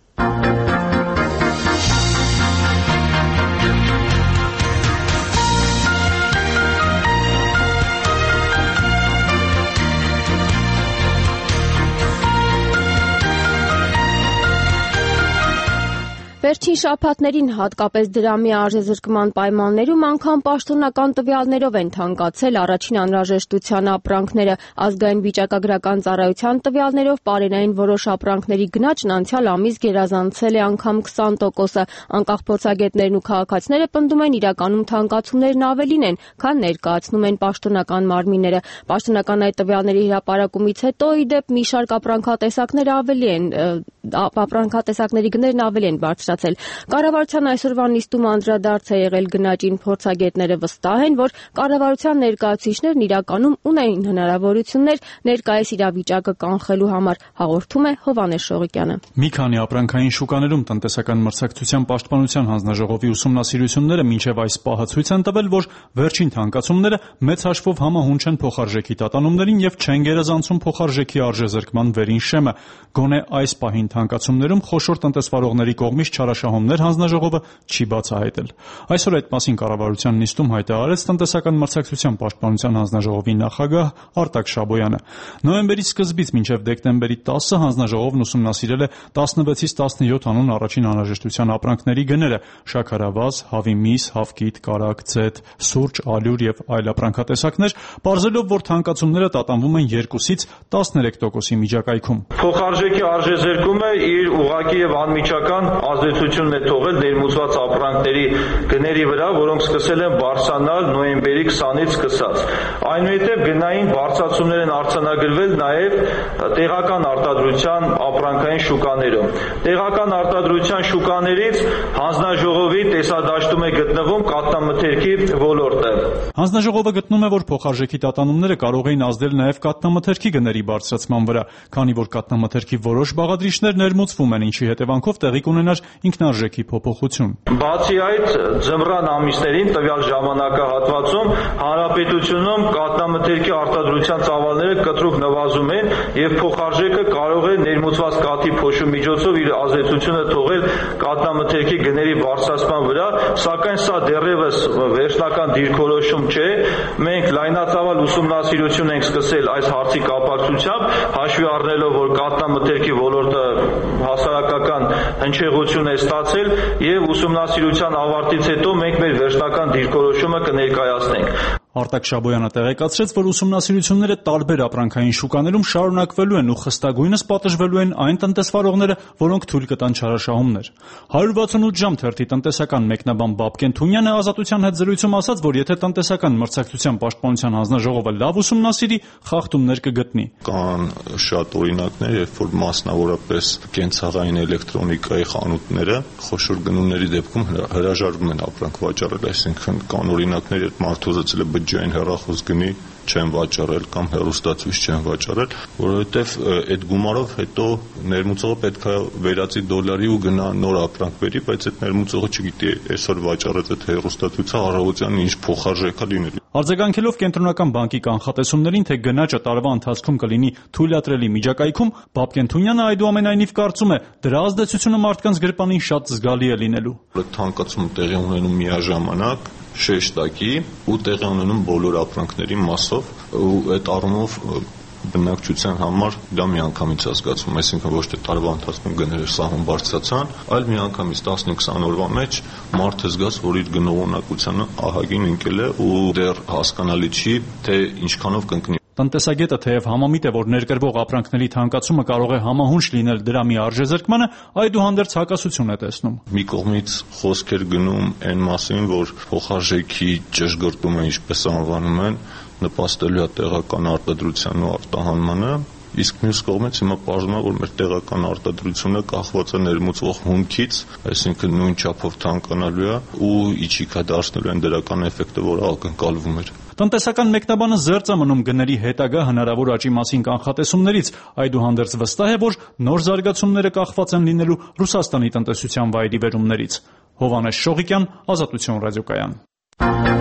Վերջին շաբաթներին հատկապես դրամի արժեզրկման պայմաններում անգամ պաշտոնական տվյալներով են թանկացել առաջին անհրաժեշտության ապրանքները։ Ազգային վիճակագրական ծառայության տվյալներով պարենային որոշ ապրանքների գնաճն անցյալ ամիս գերազանցել է անգամ քսան տոկոսը։ Անկախ փորձագետներն ու քաղաքացիները պնդում են իրականում թանկացումներն ավելին են, քան ներկայացնում են պաշտոնական մարմինները։ Պաշտոնական այդ տվյալների հրապարակումից հետո ի դեպ մի շարք ապրանքատեսակներ ավելի են ապրանքատեսակների գներն ավելի են բարձրացել։ Կառավարության այսօրվա նիստում անդրադարձ է եղել գնաճին, փորձագետները վստահ են, որ կառավարության ներկայացուցիչներն իրականում ունեն հնարավորություններ ներկայիս իրավիճակը կանխելու համար, հաղորդում է Հովհաննես Շողիկյանը։ Մի քանի ապրանքային շուկաներում տնտեսական մրցակցության պաշտպանության հանձնաժողովի ուսումնասիրությունները մինչև այս պահը ցույց են տվել, որ վերջին թանկացումները մեծ հաշվով համահունչ են փոխարժեքի տատանումներին եւ չեն գերազանցում փոխարժեքի արժեզրկման վերին շեմը։ Գոնե այս պահին թանկացումներում խոշոր տնտեսվարողների կողմից չարաշահումներ հանձնաժողովը չի բացահայտել։ Այսօր այդ մասին կառավարության նիստում հայտարարեց տնտեսական մրցակցության պաշտպանության հանձնաժողովի նախագահ Արտակ Շաբոյանը։ Նոյեմբերի սկզբից մինչև դեկտեմբերի տասը հանձնաժողովն ուսումնասիրել է տասնվեցից տասնյոթ անուն առաջին անհրաժեշտության ապրանքների գները՝ շաքարավազ, հավի միս, հավկիթ, կարագ, ձեթ, սուրճ, ալյուր եւ այլ ապրանքատեսակներ, պարզելով, որ թանկացումները տատանվում են երկուսից տասներեք տոկոսի միջակայքում։ Փոխարժեքի արժեզրկումը իր ուղղակի եւ անմիջական ազդեցությունն է թողել ներմուծված ապրանքների գների վրա, որոնք սկսել են բարձրանալ նոյեմբերի քսանից սկսած։ Այնուհետև գնային բարձրացումներ են արձանագրվել նաև տեղական արտադրության ապրանքային շուկաներում։ Տեղական արտադրության շուկաներից հանձնաժողովի տեսադաշտում է գտնվում կաթնամթերքի ոլորտը։ Հանձնաժողովը գտնում է, որ փոխարժեքի տատանումները կարող էին ազդել նաև կաթնամթերքի գների բարձրացման վրա, քանի որ կաթնամթերքի որոշ բաղադրիչներ ներմուծվում են, ինչի հետևանքով տեղի կունենար ինքնարժեքի փոփոխություն։ Բացի այդ, ձմռան ամիսներին տվյալ ժամանակահատվածում հանրապետությունում կաթնամթերքի արտադրության ծավալները կտրուկ նվազում են եւ փոխարժեքը կարող է ներմուծված կաթի փոշու միջոցով իր ազդեցությունը թողել կաթնամթերքի գների բարձրացման վրա, սակայն սա դեռևս վերջնական դիրքորոշում չէ։ Մենք լայնածավալ ուսումնասիրություն ենք սկսել այս հարցի կապակցությամբ, հաշվի առնելով, որ կաթնամթերքի ոլորտը հասարակական հնչեղություն է ստացել եւ ուսումնասիրության ավարտից հետո մենք մեր վերջնական դիրքորոշումը կներկայացնենք։ Արտակ Շաբոյանը տեղեկացրեց, որ ուսումնասիրությունները տարբեր ապրանքային շուկաներում շարունակվելու են ու խստագույնս պատժվելու են այն տնտեսվարողները, որոնք թույլ կտան չարաշահումներ։ հարյուր վաթսունութ ժամ թերթի տնտեսական մեկնաբան Բաբկեն Թունյանը Ազատության հետ զրույցում ասաց, որ եթե տնտեսական մրցակցության պաշտպանության հանձնաժողովը լավ ուսումնասիրի, խախտումներ կգտնի։ Կան շատ օրինակներ, երբ որ մասնավորապես կենցաղային էլեկտրոնիկայի խանութները խոշոր գնումների դեպքում հրաժարվում են ապրանք վաճառել, այսինքն կան օրինակներ, երբ մարդու զծել է բջջային հեռախոս գնի չեն վաճառել կամ հեռուստացույց չեն վաճառել, որովհետև այդ գումարով հետո ներմուծողը պետք է վերածի դոլարի ու գնա նոր ապրանք բերի, բայց այդ ներմուծողը չգիտի այսօր վաճառած այդ հեռուստացույցը առավոտյան ինչ փոխարժեք է լինելու։ Արձագանքելով Կենտրոնական բանկի կանխատեսումներին, թե գնաճը տարվա ընթացքում կլինի թույլատրելի միջակայքում, Բաբկեն Թունյանը այդուամենայնիվ կարծում է, դրա ազդեցությունը մարդկանց գրպանին շատ զգալի է լինելու։ Թանկացումը տեղի ունենում միաժամանակ շեշտակի ու տեղի ունենում բոլոր ապրանքների մասով ու այդ առումով բնակչության համար դա միանգամից է զգացվում, այսինքն ոչ թե տարվա ընթացքում գները սահուն բարձրացան, այլ միանգամից տասնյոթ-քսան օրվա մեջ մարդը զգաց, որ իր գնողունակությունը ահագին ընկել է ու դեռ հասկանալի չի, թե ինչքանով կընկնի։ Տնտեսագետը թեև համամիտ է, որ ներկրվող ապրանքների թանկացումը կարող է համահունչ լինել դրամի արժեզրկմանը, այդուհանդերձ հակասություն է տեսնում։ Մի կողմից խոսք էր գնում այն մասին, որ փոխարժեքի ճշգրտումը, ինչպես անվանում են, նպաստելու է տեղական արտադրության ու արտահանմանը, իսկ մյուս կողմից հիմա պարզվում է, որ մեր տեղական արտադրությունը կախված է ներմուծվող հումքից, այսինքն նույն չափով թանկանալու է ու իջիքա դարձնելու են դրական էֆեկտը, որը ակնկալվում էր։ Տնտեսական մեկնաբանը զերծ է մնում գների հետագա հնարավոր աճի մասին կանխատեսումներից, այդուհանդերձ վստահ է, որ նոր զարգացումները կախված են լինելու Ռուսաստանի տնտեսության վայրի վերումներից։ Հովհաննես Շողիկյան, Ազատություն ռադիոկայան։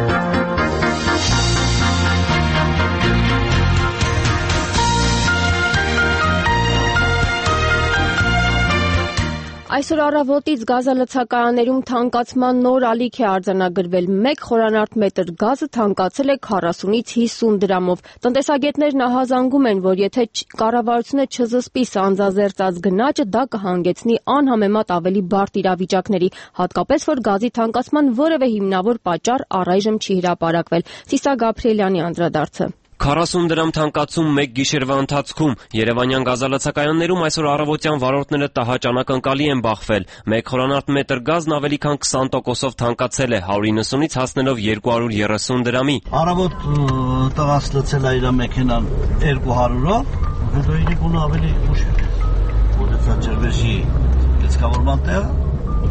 Այսօր առավոտից գազալցակայաններում թանկացման նոր ալիք է արձանագրվել։ Մեկ խորանարդ մետր գազը թանկացել է քառասունից հիսուն դրամով։ Տնտեսագետներն ահազանգում են, որ եթե կառավարությունը չզսպի սանձազերծած գնաճը, դա կհանգեցնի անհամեմատ ավելի բարդ իրավիճակների, հատկապես որ գազի թանկացման որևէ հիմնավոր պատճառ առայժմ չի հրապարակվել։ Սիսա Գաբրիելյանի անդրադարձը։ քառասուն դրամ թանկացում մեկ գիշերվա ընթացքում Երևանյան գազալցակայաններում այսօր առավոտյան վարորդները տհաճ անակնկալի են բախվել։ Մեկ խորանարդ մետր գազն ավելի քան քսան տոկոսով թանկացել է, հարյուր իննսունից հասնելով երկու հարյուր երեսուն դրամի։ Առավոտ տղաս լցել է իր մեքենան երկու հարյուրով, հետո իրիկուն ավելի ուշ որեցա Ջերվեշի լցկավորման տեղը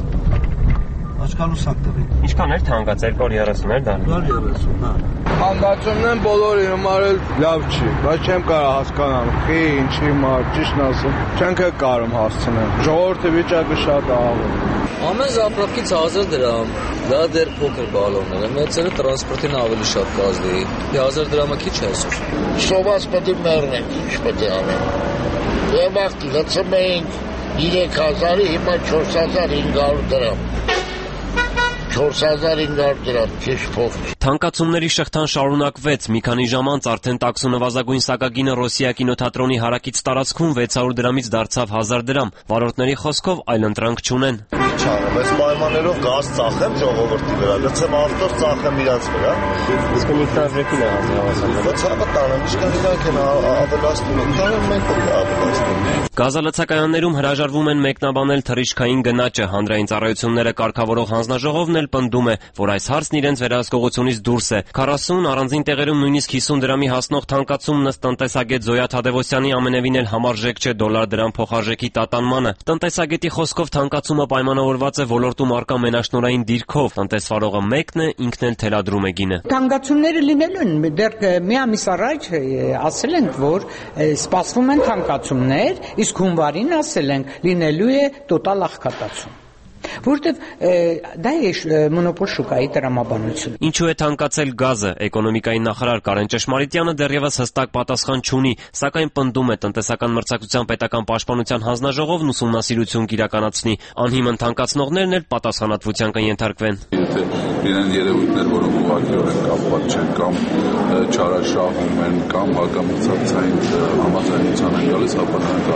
Աչքալուսակ տվի։ Ինչքան էր թանկաց, երկու հարյուր երեսուն էր դա։ երկու հարյուր երեսուն, հա։ Թանկացումն են բոլորի համար էլ լավ չի, բայց չեմ կարող հասկանալ, խի ինչի համար, ճիշտն ասեմ, չենք կարող հասցնել։ Ժողովրդի վիճակը շատ ահավոր։ Ամեն զապրակից հազար դրամ, դա դեռ փոքր բալոններ է, մեծերը տրանսպորտին ավելի շատ կազդի, հազար դրամը քիչ է այսօր։ Սոված պետք է մեռնենք, ինչ պետք է անենք։ Եվ աղթի լցում էինք երեք հազարի, հիմա չորս հազար հինգ հարյուր դրամ։ չորս հազար հինգ հարյուր դրամ, քիչ փող։ Թանկացումների շղթան շարունակվեց։ Մի քանի ժամ անց արդեն տաքսու նվազագույն սակագինը Ռոսիա կինոթատրոնի հարակից տարածքում վեց հարյուր դրամից դարձավ հազար դրամ։ Վարորդների խոսքով այլընտրանք չունեն։ Ինչ անեմ, այս պայմաններով գազ ծախեմ ժողովրդի վրա, լցեմ ավտոս ծախեմ իրանց վրա։ Իսկ ինքնարժեքին է հավասարում։ Բացավը տանեմ, ինչքան իրանք են ավելացնում, տանեմ մենք պետք է ավելացնենք։ Գազալցակայաններում հրաժարվում են մեկնաբանել թռիչքային գնաճը։ Հանրային ծառայությունները կարգավորող հանձնաժողովն էլ պնդում է, որ այս հարցն իրենց վերահսկողությունից դուրս է։ քառասուն առանձին տեղերում նույնիսկ հիսուն դրամի հասնող թանկացումն ըստ տնտեսագետ Զոյա Թադևոսյանի ամենևին էլ համարժեք չէ դոլար-դրամ փոխարժեքի տատանմանը։ Տնտեսագետի խոսքով թանկացումը պայմանավորված է ոլորտում առկա մենաշնորհային դիրքով։ Տնտեսվարողը մեկն է, ինքն էլ թելադրում է գինը։ Թանկացումները լինելու են, դեռ մի ամիս առաջ ասել ենք, որ սպասվում են թանկացումներ, իսկ հունվարին ասել ենք լինելու է տոտալ աղքատացում։ Որտեւ դա է մոնոպոլ շուկայի տրամաբանությունը։ Ինչու է թանկացել գազը։ Էկոնոմիկայի նախարար Կարեն Ճշմարիտյանը դեռևս հստակ պատասխան չունի, սակայն պնդում է տնտեսական մրցակցության պետական պաշտպանության հանձնաժողովն ուսումնասիրություն կիրականացնի։ Անհիմն թանկացնողներն էլ պատասխանատվության կենթարկվեն։ Եթե իրեն երևույթներ, որոնք ուղղակիորեն կապված չեն կամ չարաշահում են կամ հակամրցակցային համաձայնության են գալիս, ապա նրանք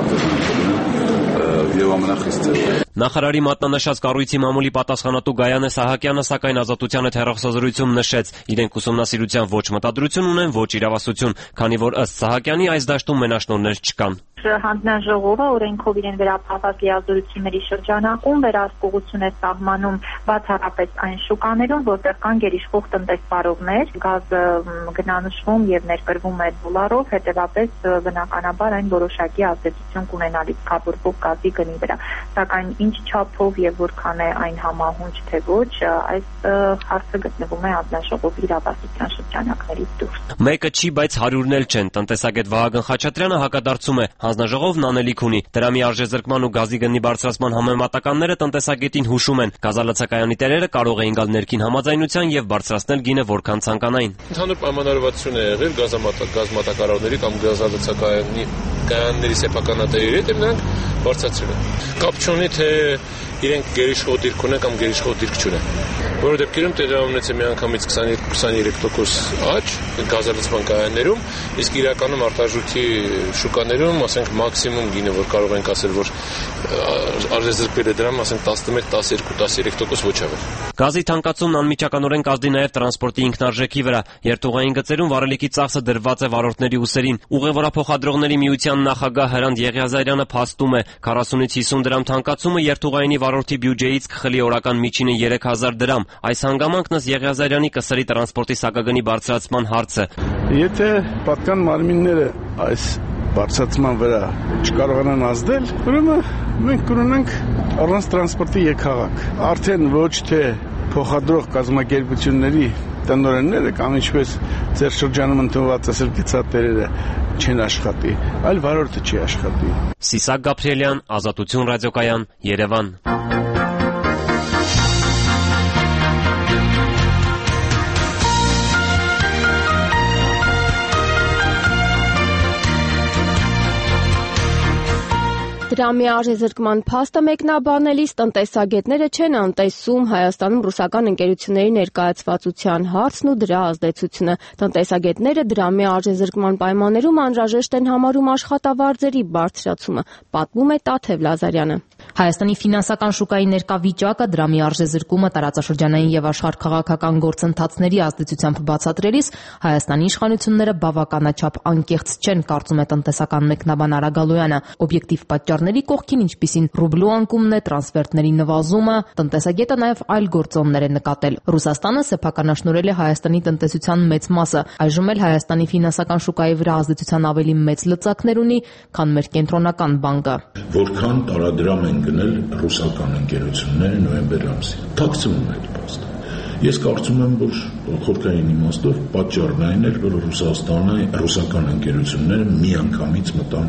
արձագանքել եւ ամենախիստ է։ Նախարարի մատնանշած կառույցի մամուլի պատասխանատու Գայանե Սահակյանը սակայն Ազատության հետ հեռախոսազրույցում նշեց, իրենք ուսումնասիրության ոչ մտադրություն ունեն, ոչ իրավասություն, քանի որ ըստ Սահակյանի այս դաշտում մենաշնորհներ չկան։ Հանձնաժողովը օրենքով իրեն վերապահված լիազորությունների շրջանակում վերահսկողություն է սահմանում բացառապես այն շուկաներում, որտեղ կան գերիշխող տնտեսվարողներ, գազը գնանշվում եւ ներկրվում է դոլարով, հետեւաբար բնականաբար այն որոշակի ազդեցություն կունենա լիցքավորվող գազի գնի վրա։ Սակայն ինչ չափով եւ որքան է այն համահունչ թե ոչ, այս հարցը գտնվում է հանձնաժողովի իրավասության շրջանակներից դուրս։ Մեկը չի, բայց հարյուրն էլ չեն։ Տնտեսագետ Վահագն Խաչատրյանը հակադարձում է, հանձնաժողովն անելիք ունի։ Դրամի արժեզրկման ու գազի գնի բարձրացման համեմատականները տնտեսագետին հուշում են։ Գազալցակայանի տերերը կարող էին գալ ներքին համաձայնության եւ բարձրացնել գինը որքան ցանկանային։ Ընդհանուր պայմանավորվածություն է եղել գազամատակարարների կամ գազալցակայանի կայանների սեփականատերերի հետ, նրանք բարձրացրել են։ Կապ չունի թե իրենք գերիշխող դիրք ունեն կամ գերիշխող դիրք չունեն։ Որը դեպքերում տեղի ունեցել միանգամից քսաներկու քսաներեք տոկոս աճ գազալցման կայաններում, իսկ իրականում արտարժույթի շուկաներում, ասենք մաքսիմում գինը, որ կարող ենք ասել, որ արժեզրկվել է դրամ, ասենք տասնմեկ, տասներկու, տասներեք տոկոս ոչ ավել։ Գազի թանկացումն անմիջականորեն կազդի նաև տրանսպորտի ինքնարժեքի վրա։ Երթուղային գծերում վարելիքի ծախսը դրված է վարորդների ուսերին։ Ուղևորափոխադրողների միության նախագահ Հրանտ Եղիազարյանը փաստում է, քառասունից հիսուն դրամ թանկացումը երթուղայինի վարորդի բյուջեից կխլի օրական միջինը երեք հազար դրամ։ Այս հանգամանքն ըստ Եղիազարյանի կսրի տրանսպորտի սակագնի բարձրացման հարցը։ Եթե պատկան մարմինները այս բարձրացման վրա չկարողանան ազդել, ուրեմն մենք կունենանք առանց տրանսպորտի եկաղակ։ Արդեն ոչ թե փոխադրող կազմակերպությունների տնօրենները կամ ինչպես ձեր շրջանում ընդունված ասել գծատերերը չեն աշխատի, այլ վարորդը չի աշխատի։ Սիսակ Գաբրիելյան, Ազատություն ռադիոկայան, Երևան։ Դրամի արժեզրկման փաստը մեկնաբանելիս տնտեսագետները չեն անտեսում Հայաստանում ռուսական ընկերությունների ներկայացվածության հարցն ու դրա ազդեցությունը։ Տնտեսագետները դրամի արժեզրկման պայմաններում անհրաժեշտ են համարում աշխատավարձերի բարձրացումը, պատմում է Տաթև Լազարյանը։ Հայաստանի ֆինանսական շուկայի ներկա վիճակը դրամի արժեզրկումը տարածաշրջանային եւ աշխարհքաղաքական գործընթացների ազդեցությամբ բացատրելիս Հայաստանի իշխանությունները բավականաչափ անկեղծ չեն, կարծում է տնտեսական մեկնաբան Արագալոյանը։ Օբյեկտիվ պատճառների կողքին, ինչպիսին ռուբլու անկումն է, տրանսֆերտների նվազումը, տնտեսագետը նաեւ այլ գործոններ է նկատել։ Ռուսաստանը սեփականաշնորհել է Հայաստանի տնտեսության մեծ մասը, այժմ էլ Հայաստանի ֆինանսական շուկայի վրա ազդեցության ավելի մեծ լծակներ ունի, քան մեր կենտրոնական բանկը։ Որքան տարադրամ են գնել ռուսական ընկերությունները նոյեմբեր ամսին։ Թաքցվում է այդ փաստը։ Ես կարծում եմ, որ խորքային իմաստով պատճառն այն էր, որ Ռուսաստանը, ռուսական ընկերությունները միանգամից մտան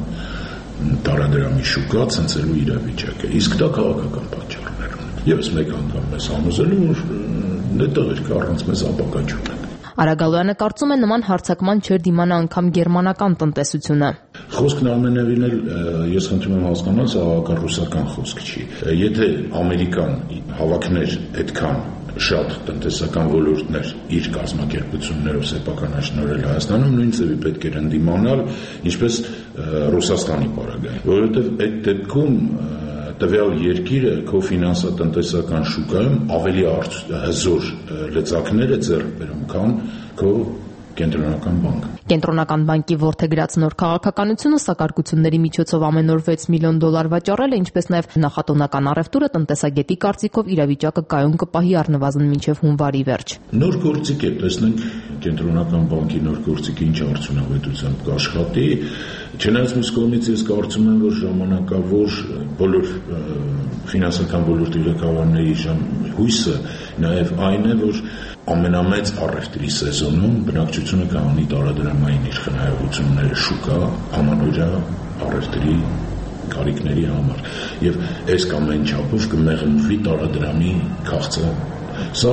տարադրամի շուկա ցնցելու իրավիճակը։ Իսկ դա քաղաքական պատճառներ ունի։ Եվս մեկ անգամ մեզ համոզելու, որ դետեղ էր առանց մեզ ապակա չունենք։ Արագալոյանը կարծում է նման հարձակման չէր դիմանա անգամ գերմանական տնտեսությունը։ Խոսքն ամենևին էլ ես խնդրում եմ հասկանալ, սա հավաքական ռուսական խոսք չի։ Եթե Ամերիկան հավակներ այդքան շատ տնտեսական ոլորտներ իր կազմակերպություններով սեփականաշնորհել Հայաստանում, նույն ձևի պետք էր ընդդիմանալ, ինչպես Ռուսաստանի պարագային, որովհետև այդ դեպքում տվյալ երկիրը քո ֆինանսատնտեսական շուկայում ավելի հզոր լծակներ է ձեռք բերում, քան քո կենտրոնական բանկը։ Կենտրոնական բանկի որդեգրած նոր քաղաքականությունը սակարկությունների միջոցով ամեն օր վեց միլիոն դոլար վաճառել է, ինչպես նաև նախատոնական առևտուրը տնտեսագետի կարծիքով իրավիճակը կայուն կպահի առնվազն մինչև հունվարի վերջ։ Նոր գործիք է, տեսնենք կենտրոնական բանկի նոր գործիքը ինչ արդյունավետությամբ կաշխատի, չնայած մյուս կողմից ես կարծում եմ, որ ժամանակավոր բոլոր ֆինանսական ոլորտի ղեկավարների հույսը նաև այն է, որ ամենամեծ առևտրի սեզոնում բնակչությունը կհանի տարադրամային իր խնայողությունները շուկա ամանորյա առևտրի կարիքների համար եւ այս կամ այն չափով կմեղմվի տարադրամի քաղցը։ Սա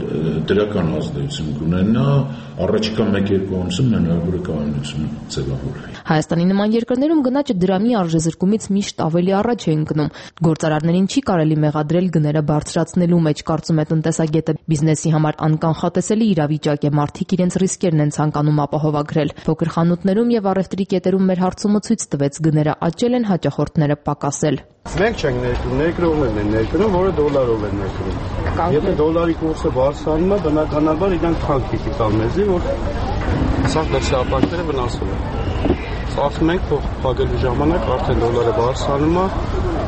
դրական ազդեցություն կունենա առաջիկա մեկ-երկու ամսում հնարավոր է կայունություն ձևավորվի։ Հայաստանի նման երկրներում գնաճը դրամի արժեզրկումից միշտ ավելի առաջ է ընկնում։ Գործարարներին չի կարելի մեղադրել գները բարձրացնելու մեջ, կարծում է տնտեսագետը։ Բիզնեսի համար անկանխատեսելի իրավիճակ է, մարդիկ իրենց ռիսկերն են ցանկանում ապահովագրել։ Փոքր խանութներում եւ առևտրի կետերում մեր հարցումը ցույց տվեց, գները աճել են, հաճախորդները պակասել։ Մենք չենք ներկրում, ներկրողներն են ներկրում, որը դոլարով են ներկրում։ Եթե դոլարի կուրսը բարձրանում է, բնականաբար իրանք թանկ պիտի տան մեզի, որ սա դրսապանքները վնասում են։ Ծախսում ենք փող փակելու ժամանակ արդեն դոլարը բարձրանում է,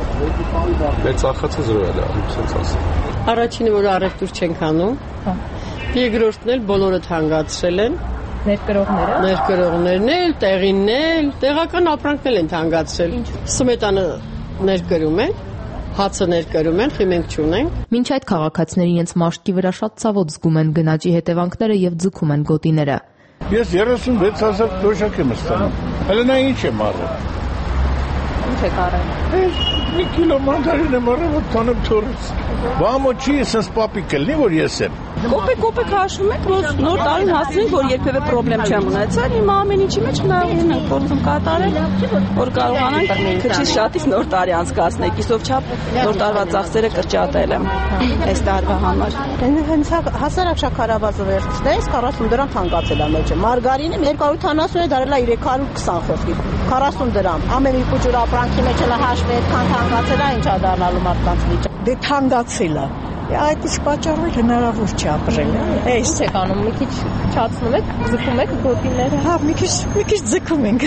մեր ծախսը զրոյել է, ասենց ասեմ։ Առաջինը, որ առևտուր չենք անում, երկրորդն էլ բոլորը թանկացրել են։ Ներկրողները։ Ներկրողներն էլ, տեղինն էլ, տեղական ապրանքն էլ են թանկացրել։ Սմետանը ներկրում են, հացը ներկրում են, խիմենք չունենք։ Մինչ այդ քաղաքացիները իրենց մաշկի վրա շատ ցավոտ զգում են գնաճի հետևանքները եւ ձգում են գոտիները։ Ես երեսունվեց հազար դոշակ եմ ստանում։ Հələ նա ինչ եմ առել։ Ինչ եք առել։ Մի կիլո մանդարին եմ առել, որ տանեմ թորից։ Բամո չի, ասես պապի կլնի, որ ես եմ։ Կոպեկ-կոպեկ հաշվում եք, որ նոր տարին հասցնենք, որ երբևէ պրոբլեմ չեմ ունեցել, հիմա ամեն ինչի մեջ հնարավորություն ենք փորձում կատարել, որ կարողանանք քչից շատից նոր տարի անցկացնել, կիսով չափ նոր տարվա ծախսերը կրճատել եմ այս տարվա համար։ Հենց հասարակ շաքարավազը վերջն է, քառասուն դրամ թանկացել է մեջը։ Մարգարինը երկու հարյուր ութանասուն է դարել է երեք հարյուր քսան խոսքի։ քառասուն դրամ։ Ամեն մի փոճուր ապրանքի մեջ էլ հաշվի այդքան թանկացել է, ինչա դառնալու մարդկանց վիճակը։ Դե թանկացել է։ Այդ իսկ պատճառով հնարավոր չի ապրել։ Այս եք անում, մի քիչ չացնում եք, ձգում եք գոտիները։ Հա, մի քիչ, մի քիչ ձգում ենք։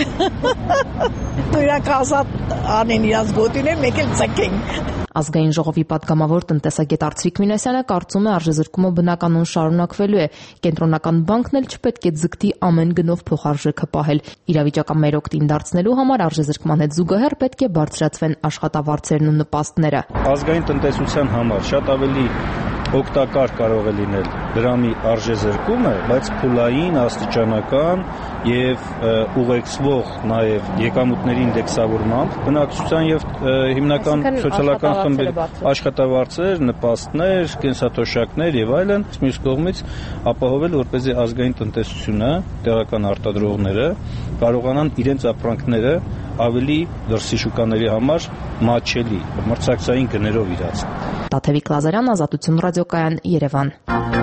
Դրանք ազատ անեն իրաց գոտիները, մեկ էլ ձգենք։ Ազգային ժողովի պատգամավոր տնտեսագետ Արծվիկ Մինասյանը կարծում է արժեզրկումը բնականon շարունակվելու է։ Կենտրոնական բանկն էլ չպետք է ձգտի ամեն գնով փոխարժեքը պահել։ Իրավիճակը մեր օգտին դարձնելու համար արժեզրկման հետ զուգահեռ պետք է բարձրացվեն աշխատավարձերն ու նպաստները։ Ազգային տնտեսության համար շատ ավելի օգտակար կարող է լինել դրամի արժեզրկումը, բայց փուլային, աստիճանական եւ ուղեկցվող նաեւ եկամուտների ինդեքսավորմամբ բնակչության եւ հիմնական սոցիալական խմբերի աշխատավարձեր, նպաստներ, կենսաթոշակներ եւ այլն, մյուս կողմից ապահովել, որպեսզի ազգային տնտեսությունը, տեղական արտադրողները կարողանան իրենց ապրանքները ավելի դրսի շուկաների համար մատչելի, մրցակցային գներով իրացնել։ Տաթևիկ Լազարյան, Ազատություն ռադիոկայան, Երևան։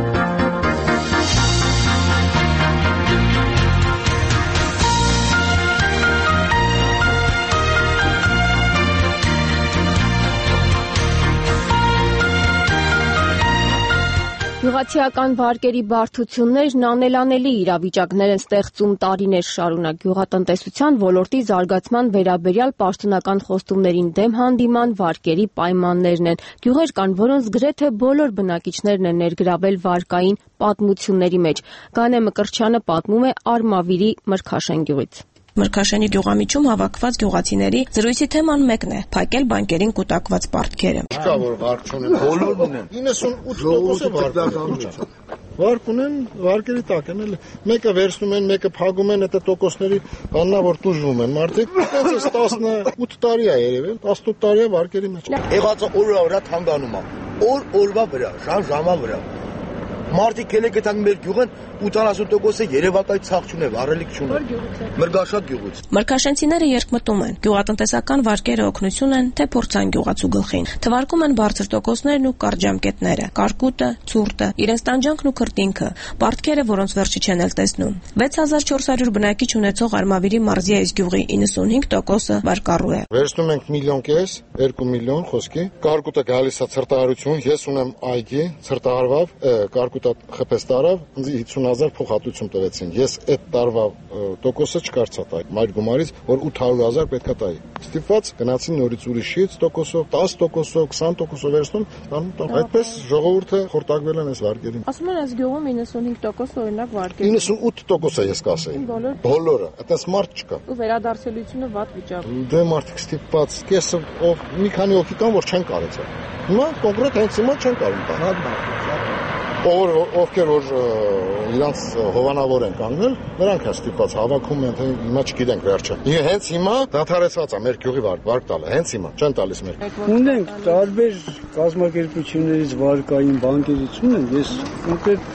Գյուղացիական վարկերի բարդություններն անելանելի իրավիճակներ են ստեղծում տարիներ շարունակ գյուղատնտեսության ոլորտի զարգացման վերաբերյալ պաշտոնական խոստումներին դեմ հանդիման վարկերի պայմաններն են։ Գյուղեր կան, որոնց գրեթե բոլոր բնակիչներն են ներգրավել վարկային պատմությունների մեջ։ Գանե Մկրտչյանը պատմում է Արմավիրի Մրգաշեն գյուղից։ Մրգաշենի գյուղամիջում հավաքված գյուղացիների զրույցի թեման մեկն է՝ փակել բանկերին կուտակված պարտքերը։ Չկա որ վարկ չունեն, բոլորն ունեն։ իննսունութ տոկոսը վարկ ունեն։ Վարկ ունեն, վարկերի տակ են, մեկը վերցնում են, մեկը փակում են, այդ տոկոսների աննա որ տուժվում են։ Մարդիկ այդպես տասնութ տարի է երևել, տասնութ տարի է վարկերի մեջ։ Եղածը օրը վրա թանգանում է։ Օր օրվա վրա, ժամ ժամա վրա։ Մարդիկ ելեք գտանք մեր գյուղեն ութանասուն տոկոսը երևակայ ցախ չունե, վառելիք չունե։ Մրգաշատ գյուղից։ Մրգաշենցիները երկմտում են։ Գյուղատնտեսական վարկերը օգնություն են, թե փորձան գյուղացու գլխին։ Թվարկում են բարձր տոկոսներն ու կարճամկետները, կարկուտը, ցուրտը, իրենց տանջանքն ու քրտինքը, պարտքերը, որոնց վերջը չեն էլ տեսնում։ վեց հազար չորս հարյուր բնակիչ ունեցող Արմավիրի Մարզիայից գյուղի իննսունհինգ տոկոսը վարկառու է։ Վերցնում ենք միլիոն կես, երկու միլիոն խոսքի։ Կարկուտը գալիս է ցրտահարություն, ես ունեմ այգի, ցրտահարվավ, կարկուտը խփես տարավ, ինձ հիսուն հազար փոխհատուցում տվեցին։ Ես այդ տարվա տոկոսը չկարծա տայ, մայր գումարից, որ ութ հարյուր հազար պետք է տայի։ Ստիպված գնացին նորից ուրիշից տոկոսով, տասը տոկոսով, քսան տոկոսով վերցնում, տանում, այդպես ժողովուրդը խորտակվել են այս վարկերին։ Ասում են այս գյուղում իննսունհինգ տոկոս օրինակ վարկեր։ իննսունութ տոկոս է ես կասեի։ Բոլորը, այդպես մարդ չկա։ Ու վերադարձելիությունը վատ վիճակում։ Դե մարդիկ ստիպված, կեսը ով մի քանի հոգի կան, որ չեն կարեցել։ Հիմա կոնկրետ հենց հիմա չեն կարող տալ։ Ով ովքեր որ իրանց հովանավոր են կանգնել, նրանք է ստիպված հավաքում են, թե հիմա չգիտենք վերջը։ Հենց հիմա դադարեցված է մեր գյուղի վարկ, վարկ տալը, հենց հիմա չեն տալիս մեր։ Ունենք տարբեր կազմակերպություններից վարկային բանկերից ունեն, ես կոնկրետ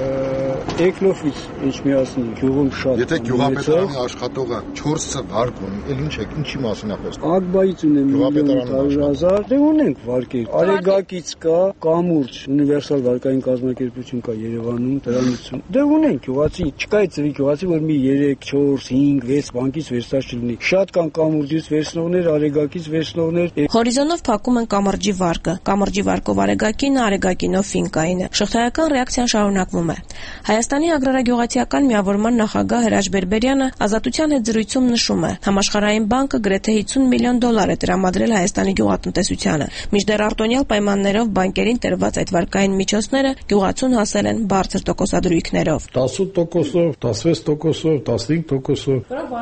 Էկլոֆից ինչ միացնի գյուղում շատ։ Եթե գյուղապետարանի աշխատողը չորսը վարկ ունի, ել ինչ է, ինչի մասին է խոսքը։ Ագբայից ունեմ միլիոն հազար, դե ունենք վարկեր։ Արեգակից կա, Կամուրջ ունիվերսալ վարկային կազմակերպություն կա Երևանում, դրանից դե ունենք գյուղացի, չկա այդ ծրի գյուղացի, որ մի երեք, չորս, հինգ, վեց բանկից վերցած չլինի։ Շատ կան Կամուրջից վերցնողներ, Արեգակից վերցնողներ։ Հորիզոնով փակում են կամրջի վարկը, կամրջի վարկով Արեգակին, Արեգակինով Ֆինկայինը։ Շղթայական ռեակցիան շարունակվում է։ Հայաստանի ագրարագյուղացիական միավորման նախագահ Հրաչ Բերբերյանը Ազատության հետ զրույցում նշում է. Համաշխարհային բանկը գրեթե հիսուն միլիոն դոլար է տրամադրել Հայաստանի գյուղատնտեսությանը։ Մինչդեռ արտոնյալ պայմաններով բանկերին տրված այդ վարկային միջոցները գյուղացուն հասել են բարձր տոկոսադրույքներով։ տասը տոկոսով, տասնվեց տոկոսով, տասնհինգ տոկոսով։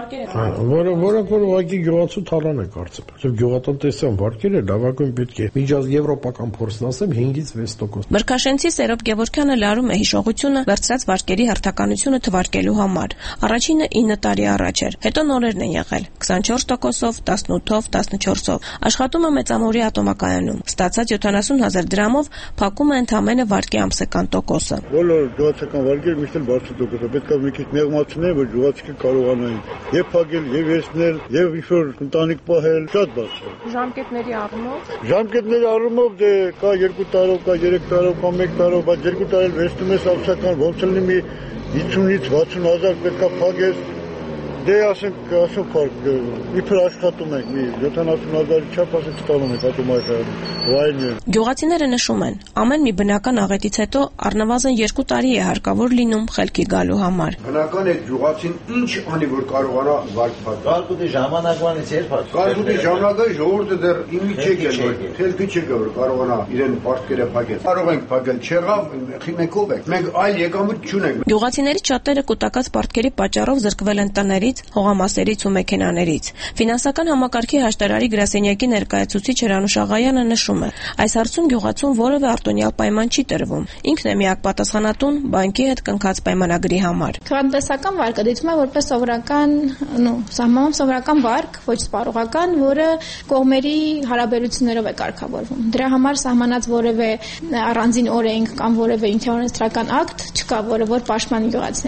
Որը որը որ ուղղակի գյուղացու թալան է կարծում։ Եվ գյուղատնտեսության վարկերը լավագույն պետք է միջաց եվրոպական փորձն ասեմ հինգից վեց տոկոս։ Մրգաշենցի Սերոբ Գևորգյանը լարում է հիշողությունը վերցրած վարկերի հերթականությունը թվարկելու համար։ Առաջինը ինը տարի առաջ էր, հետո նորերն են եղել՝ քսանչորս տոկոսով, տասնութով, տասնչորսով։ Աշխատում է Մեծամորի ատոմակայանում։ Ստացած յոթանասուն հազար դրամով փակում է ընդամենը վարկի ամսական տոկոսը։ Բոլոր գյուղացիական վարկերը միշտ էլ բարձր տոկոս է, պետք է մի քիչ մեղմացնել, որ գյուղացիքը կարողանային եւ փակել, եւ վերցնել, եւ ինչ-որ ընտանիք պահել, շատ բարձր։ Ժամկետների առումով։ Ժամկետների առումով դե կա երկու տարով, կա երեք տարով, կա մեկ տարով, բայց երկու տարի վերցնում ես ամսական ոնց լինի մի հիսունից վաթսուն հազար պետք է փակես։ Դե ասենք, ասենք փառք, իբր աշխատում ենք, մի յոթանասուն հազարի չափ ասենք ստանում ենք ատոմակայանում, վայրն է։ Գյուղացիները նշում են, ամեն մի բնական աղետից հետո առնվազն երկու տարի է հարկավոր լինում խելքի գալու համար։ Բնական է գյուղացին ինչ անի, որ կարողանա վարկ փակել։ Կարկուտի ժամանակվանից էր փակել։ Կարկուտի ժամանակը ժողովուրդը դեռ իմի չի գել, խելքի չի գա, որ կարողանա իրեն պարտքերը փակել։ Կարող ենք փակել, չեղավ, խիմեքով եք։ Մենք այլ եկամուտ չունենք։ Գյուղացիներից շատերը կուտակած պարտքերի պատճառով զրկվել են տներից, հողամասերից ու մեքենաներից։ Ֆինանսական համակարգի հաշտարարի գրասենյակի ներկայացուցիչ Հրանուշ Աղայանը նշում է. այս հարցում գյուղացուն որևէ արտոնյալ պայման չի տրվում։ Ինքն է միակ պատասխանատուն բանկի հետ կնքած պայմանագրի համար։ Գյուղատնտեսական վարկը դիտվում է որպես սովորական, նո, սահմանվում սովորական վարկ, ոչ սպառողական, որը կողմերի հարաբերություններով է կարգավորվում։ Դրա համար սահմանած որևէ առանձին օրենք կամ որևէ ինքնիշխանական ակտ չկա, որը որ պաշտպանի գյուղացիների շահ։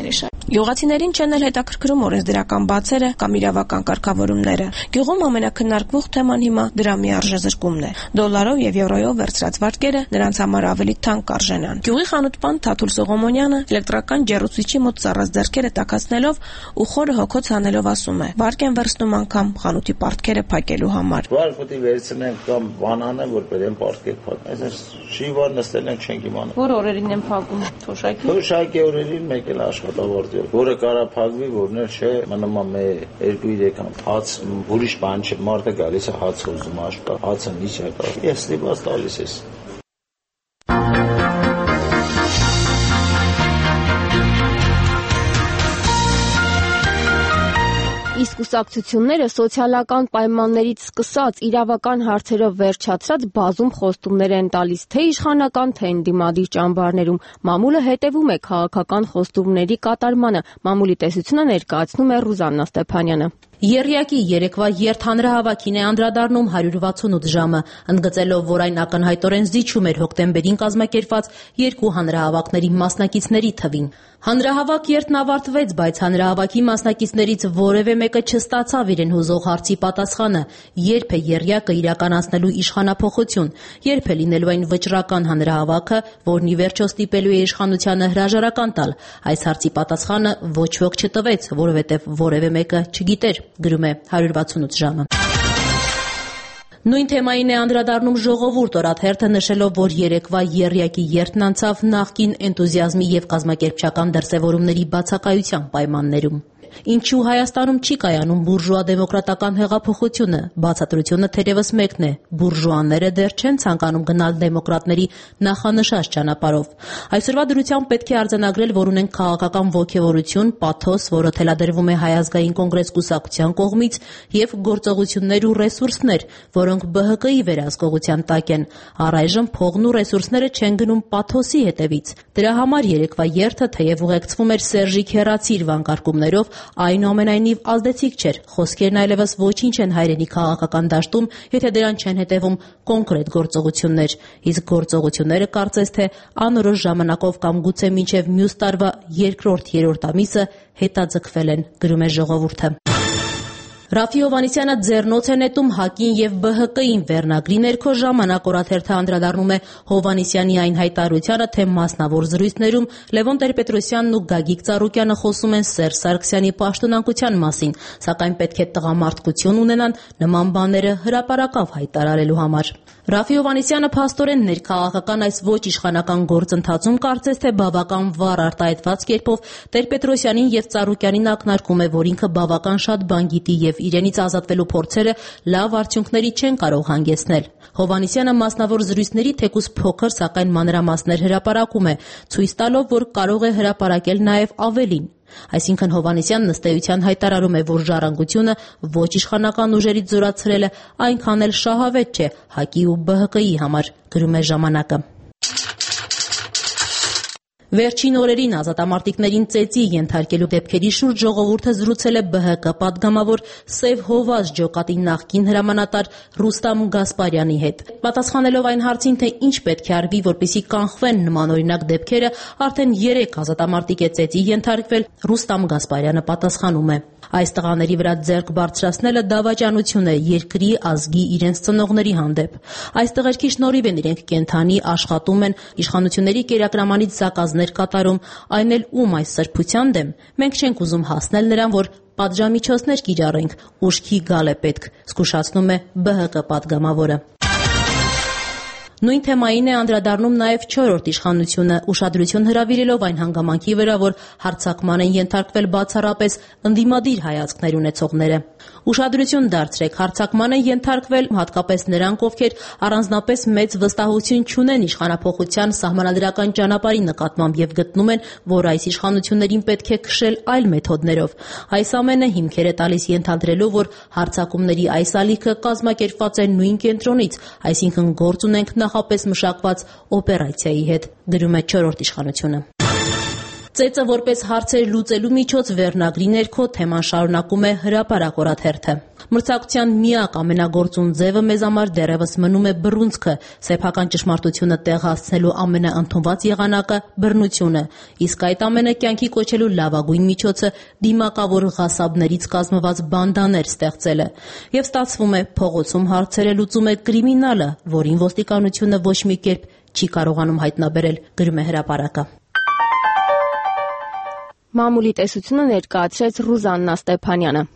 Գյուղացիներին չեն էլ հետաքրքրում օրենսդրական բացերը կամ իրավական կարգավորումները։ Գյուղում ամենակննարկվող թեման հիմա դրամի արժեզրկումն է։ Դոլարով եւ եվրոյով վերցրած վարկերը նրանց համար ավելի թանկ կարժենան։ Գյուղի խանութպան Թաթուլ Սողոմոնյանը էլեկտրական ջեռուցիչի մոտ ծառած ձեռքերը տաքացնելով ու խորը հոգոց հանելով ասում է. «Վարկ են վերցնում անգամ խանութի պարտքերը փակելու համար»։ Վարկոտի վերցնենք կամ բանանը, որ բերեն պարտքեր փակ։ Այսպես շիվար նստել ենք չենք իմանում։ Որ օրերին են փակում թոշակի։ Թոշակի օրերին մեկ էլ աշխատավարձ որը կարա փակվի, որներ չէ, մնում է երկու երեք անգամ հաց, ուրիշ բան չէ, մարդը գալիս է հաց ուզում աշկա, հացը ինչ է կա։ Ես ստիպված տալիս ես։ Իսկ կուսակցությունները սոցիալական պայմաններից սկսած իրավական հարցերով վերջացրած բազում խոստումներ են տալիս թե իշխանական, թե ընդդիմադիր ճամբարներում։ Մամուլը հետևում է քաղաքական խոստումների կատարմանը։ Մամուլի տեսությունը ներկայացնում է Ռուզաննա Ստեփանյանը։ Եռյակի երեկվա երթհանրահավաքին է անդրադառնում հարյուր վաթսունութ ժամը, ընդգծելով, որ այն ակնհայտորեն զիջում էր հոկտեմբերին կազմակերպված երկու հանրահավաքների մասնակիցների թվին։ Հանրահավաք երթն ավարտվեց, բայց հանրահավաքի մասնակիցներից որևէ մեկը չստացավ իրեն հուզող հարցի պատասխանը՝ երբ է եռյակը իրականացնելու իշխանափոխություն, երբ է լինելու այն վճռական հանրահավաքը, որն ի վերջո ստիպելու է իշխանությանը հրաժարական տալ։ Այս հարցի պատասխանը ոչ ոք չտվեց, որովհետև որևէ մեկը չգիտեր, գրում է հարյուր վաթսունութ ժամը։ Նույն թեմային է անդրադառնում Ժողովուրդ օրաթերթը, նշելով, որ երեկվա եռյակի երթն անցավ նախկին էնտուզիազմի եւ կազմակերպչական դրսեւորումների բացակայության պայմաններում։ Ինչու Հայաստանում չի կայանում բուրժուա դեմոկրատական հեղափոխությունը։ Բացատրությունը թերևս մեկն է՝ բուրժուաները դեռ չեն ցանկանում գնալ դեմոկրատների նախանշած ճանապարհով։ Այսօրվա դրությամբ պետք է արձանագրել, որ ունենք քաղաքական ոգևորություն, պաթոս, որը թելադրվում է Հայ ազգային կոնգրես կուսակցության կողմից, եւ գործողություններ ու ռեսուրսներ, որոնք B H K-ի վերահսկողության տակ են։ Առայժմ փողն ու ռեսուրսները չեն գնում պաթոսի հետևից։ Դրա համար երեկվա երթը թեև ուղեկցվում էր Սերժի Քեռացիր վանկարկումներով, այնուամենայնիվ ազդեցիկ չէր։ Խոսքերն այլևս ոչինչ են հայրենի քաղաքական դաշտում, եթե դրան չեն հետևում կոնկրետ գործողություններ։ Իսկ գործողությունները կարծես թե անորոշ ժամանակով կամ գուցե մինչև մյուս տարվա երկրորդ-երրորդ ամիսը հետաձգվել են, գրում է Ժողովուրդը։ Ռաֆի Հովհաննիսյանը ձեռնոց է նետում ՀԱԿ-ին եւ B H K-ին վերնագրի ներքո ժամանակ օրաթերթը անդրադառնում է Հովհաննիսյանի այն հայտարարությանը, թե մասնավոր զրույցներում Լևոն Տեր-Պետրոսյանն ու Գագիկ Ծառուկյանը խոսում են Սերժ Սարգսյանի պաշտոնանկության մասին, սակայն պետք է տղամարդկություն ունենան նման բաները հրապարակավ հայտարարելու համար։ Ռաֆի Հովհաննիսյանը փաստորեն ներքաղաքական այս ոչ իշխանական գործընթացում կարծես թե բավական վառ արտահայտված կերպով Տեր-Պետրոսյանին եւ Ծառուկյանին ակնարկում է, որ ինքը բավական շատ բան գիտի եւ իրենից ազատվելու փորձերը լավ արդյունքների չեն կարող հանգեցնել։ Հովհաննիսյանը մասնավոր զրույցների թեկուզ փոքր, սակայն մանրամասներ հրապարակում է, ցույց տալով, որ կարող է հրապարակել նաեւ ավելին։ Այսինքն Հովհաննիսյանն ըստ էության հայտարարում է, որ ժառանգությունը ոչ իշխանական ուժերից զորացրելը այնքան էլ շահավետ չէ ՀԱԿ-ի ու B H K-ի համար, գրում է ժամանակը։ Վերջին օրերին ազատամարտիկներին ծեծի ենթարկելու դեպքերի շուրջ Ժողովուրդը զրուցել է B H K պատգամավոր Սև Հովազ ջոկատի նախկին հրամանատար Ռուստամ Գասպարյանի հետ։ Պատասխանելով այն հարցին, թե ինչ պետք է արվի, որպեսզի կանխվեն նմանօրինակ դեպքերը, արդեն երեք ազատամարտիկ է ծեծի ենթարկվել, Ռուստամ Գասպարյանը պատասխանում է. Այս տղաների վրա ձեռք բարձրացնելը դավաճանություն է երկրի, ազգի, իրենց ծնողների հանդեպ։ Այս տղերքի շնորհիվ են իրենք կենդանի, աշխատում են, իշխանությունների կերակրամանից զակազներ կատարում, այն էլ ում այս սրբության դեմ։ Մենք չենք ուզում հասնել նրան, որ պատժամիջոցներ կիրառենք, ուշքի գալ է պետք, զգուշացնում է B H K պատգամավորը։ Նույն թեմային է անդրադառնում նաև չորրորդ իշխանությունը, ուշադրություն հրավիրելով այն հանգամանքի վրա, որ հարձակման են ենթարկվել բացառապես ընդդիմադիր հայացքներ ունեցողները։ Ուշադրություն դարձրեք, հարձակման են ենթարկվել հատկապես նրանք, ովքեր առանձնապես մեծ վստահություն չունեն իշխանափոխության սահմանադրական ճանապարհի նկատմամբ եւ գտնում են, որ այս իշխանություններին պետք է քշել այլ մեթոդներով։ Այս ամենը հիմքեր է տալիս ենթադրելու, որ հարձակումների այս ալիքը կազմակերպված է նույն կենտրոնից, այսինքն գործ ունենք նախապես մշակված օպերացիայի հետ, գրում է չորրորդ իշխանությունը։ Ծեծը որպես հարցեր լուծելու միջոց վերնագրի ներքո թեման շարունակում է հրապարակ օրաթերթը։ Մրցակցության միակ ամենագործուն ձևը մեզ համար դեռևս մնում է բռունցքը, սեփական ճշմարտությունը տեղ հասցնելու ամենաընդունված եղանակը բռնությունը, իսկ այդ ամենը կյանքի կոչելու լավագույն միջոցը դիմակավոր ղասաբներից կազմված բանդաներ ստեղծելը։ Եվ ստացվում է, փողոցում հարցերը լուծում է կրիմինալը, որին ոստիկանությունը ոչ մի կերպ չի կարողանում հայտնաբերել, գրում է հրապարակը։ Մամուլի տեսությունը ներկայացրեց Ռուզաննա Ստեփանյանը։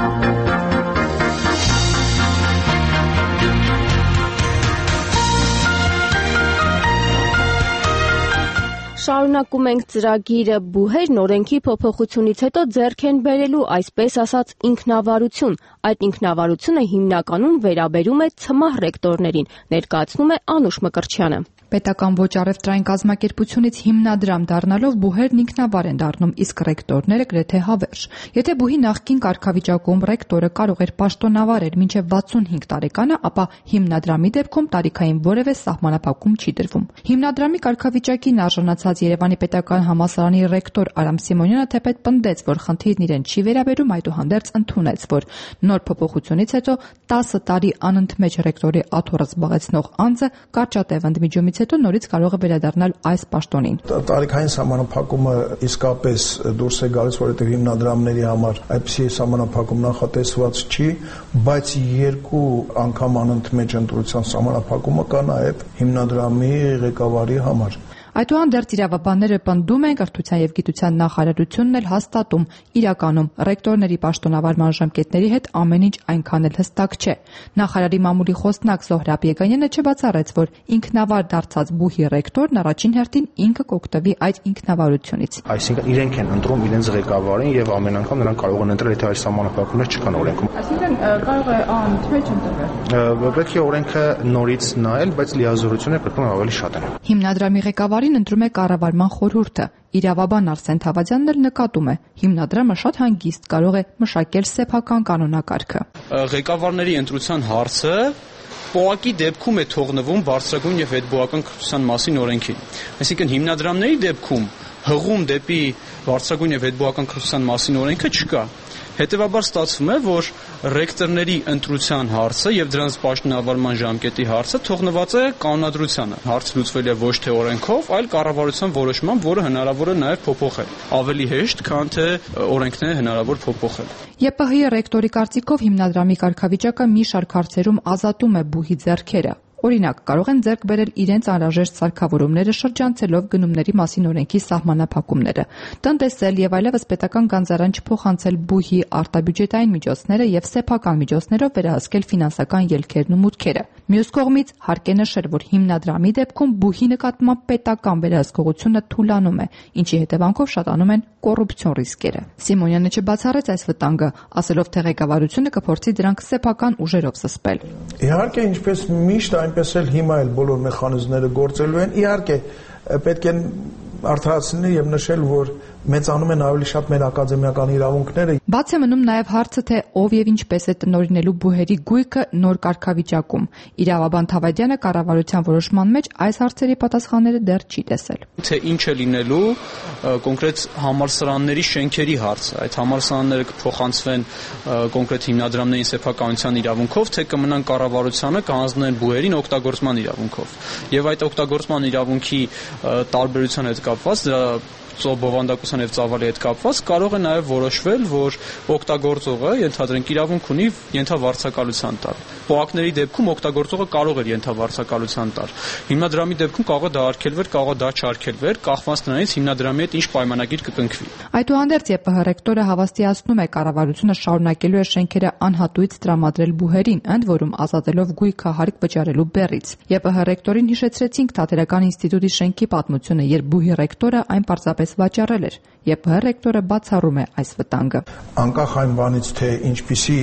Շարունակում ենք ծրագիրը բուհերն օրենքի փոփոխությունից հետո ձեռք են բերելու այսպես ասած ինքնավարություն։ Այդ ինքնավարությունը հիմնականում վերաբերում է ցմահ ռեկտորներին, ներկայացնում է Անուշ Մկրտչյանը։ Պետական ոչ առևտրային կազմակերպությունից հիմնադրամ դառնալով բուհերն ինքնավար են դառնում, իսկ ռեկտորները գրեթե հավերժ։ Եթե բուհի նախկին կարգավիճակում ռեկտորը կարող էր պաշտոնավարել մինչև վաթսունհինգ տարեկանը, ապա հիմնադրամի դեպքում տարիքային որևէ սահմանափակում չի դրվում։ Հիմնադրամի կարգավիճակին արժանացած Երևանի պետական համալսարանի ռեկտոր Արամ Սիմոնյանը թեպետ պնդեց, որ խնդիրն իրեն չի վերաբերում, այդուհանդերձ ընդունեց, որ նոր փոփոխությունից հետո տասը տարի անընդմեջ ռեկտորի աթոռը զբաղեցնող անձը կարճատև ընդմիջումից հետո նորից կարող է վերադառնալ այս պաշտոնին։ Տարիքային սահմանափակումը իսկապես դուրս է գալիս, որովհետև հիմնադրամների համար այդպիսի սահմանափակում նախատեսված չի, բայց երկու անգամ անընդմեջ ընտրության սահմանափակումը կա նաև հիմնադրամի ղեկավարի համար։ Այդուհանդերձ իրավաբանները պնդում են, կրթության եւ գիտության նախարարությունն էլ հաստատում, իրականում ռեկտորների պաշտոնավարման ժամկետների հետ ամեն ինչ այնքան էլ հստակ չէ։ Նախարարի մամուլի խոսնակ Զոհրաբ Եգանյանը չբացառեց, որ ինքնավար դարձած բուհի ռեկտորն առաջին հերթին ինքը կօգտվի այդ ինքնավարությունից։ Այսինքն իրենք են ընտրում իրենց ղեկավարին եւ ամեն անգամ նրանք կարող են ընտրել, եթե այս սահմանափակումներ չկան օրենքում։ Այսինքն կարող է անընդմեջ ընտրվել։ Պետք է օրենքը նորից նայել, բայց լիազորությունները պետք է ավելի շատ են։ Հիմնադրամի ղեկավարին ընտրում է կառավարման խորհուրդը։ Իրավաբան Արսեն Թավադյանն էլ նկատում է, հիմնադրամը շատ հանգիստ կարող է մշակել սեփական կանոնակարգը։ Ղեկավարների ընտրության հարցը պոակի դեպքում է թողնվում բարձրագույն եւ հետբուական կրթության մասին օրենքին։ Այսինքն հիմնադրամների դեպքում հղում դեպի բարձրագույն եւ հետբուական կրթության մասին օրենքը չկա։ Հետևաբար ստացվում է, որ ռեկտորների ընտրության հարցը եւ դրանց պաշտոնավարման ժամկետի հարցը թողնված է կանոնադրությանը։ Հարցը լուծվել է ոչ թե օրենքով, այլ կառավարության որոշմամբ, որը հնարավոր է նաեւ փոփոխել։ Ավելի հեշտ, քան թե օրենքն է հնարավոր փոփոխել։ ԵՊՀ-ի ռեկտորի կարծիքով հիմնադրամի կարգավիճակը մի շարք հարցերում ազատում է բուհի ձեռքերը։ Օրինակ, կարող են ձեռք բերել իրենց անհրաժեշտ սարքավորումները շրջանցելով գնումների մասին օրենքի սահմանափակումները, տնտեսել եւ այլևս պետական գանձարան չփոխանցել բուհի արտաբյուջետային միջոցները եւ սեփական միջոցներով վերահսկել ֆինանսական ելքերն ու մուտքերը։ Մյուս կողմից հարկ է նշել, որ հիմնադրամի դեպքում բուհի նկատմամբ պետական վերահսկողությունը թուլանում է, ինչի հետևանքով շատանում են կոռուպցիոն ռիսկերը։ Սիմոնյանը չբացառեց այս վտանգը, ասելով, թե ղեկավարությունը կփորձի դրանք սեփական ուժերով զսպել։ Իհարկե, ինչպես միշտ այնպես էլ հիմա էլ բոլոր մեխանիզմները գործելու են։ Իհարկե, պետք է արդարացնել եւ նշել, որ մեծանում են ավելի շատ մեր ակադեմիական իրավունքները։ Բաց է մնում նաև հարցը, թե ով եւ ինչպես է տնօրինելու բուհերի գույքը նոր կարգավիճակում։ Իրավաբան Թավադյանը կառավարության որոշման մեջ այս հարցերի պատասխանները դեռ չի տեսել։ Թե ինչ է լինելու կոնկրետ համալսարանների շենքերի հարցը, այդ համալսարանները կփոխանցվեն կոնկրետ հիմնադրամների սեփականության իրավունքով, թե կմնան կառավարությանը կհանձնեն բուհերին օգտագործման իրավունքով։ Եվ այդ օգտագործման իրավունքի տարբերության հետ կապված դրա բովանդակության եւ ծավալի հետ կապված կարող է նաեւ որոշվել, որ օգտագործողը ենթադրենք իրավունք ունի ենթավարձակալության տալ։ Պոակների դեպքում օգտագործողը կարող է ենթավարձակալության տալ։ Հիմնադրամի դեպքում կարող է դա արգելվեր, կարող է դա չարգելվեր, կախված նրանից հիմնադրամի հետ ինչ պայմանագիր կկնքվի։ Այդուհանդերձ ԵՊՀ ռեկտորը հավաստիացնում է, կառավարությունը շարունակելու է շենքերը անհատույց տրամադրել բուհերին, ընդ որում ազատելով գույքը հարկ վճարելու բեռից։ ԵՊՀ ռեկտորին հիշեցրեցինք Թատերական ինստիտուտի շենքի պատմությունը, երբ բուհի ռեկտորը այն պարզապես վաճառել էր։ ԵՊՀ ռեկտորը բացառում է այս վտանգը։ Անկախ այն բանից, թե ինչպիսի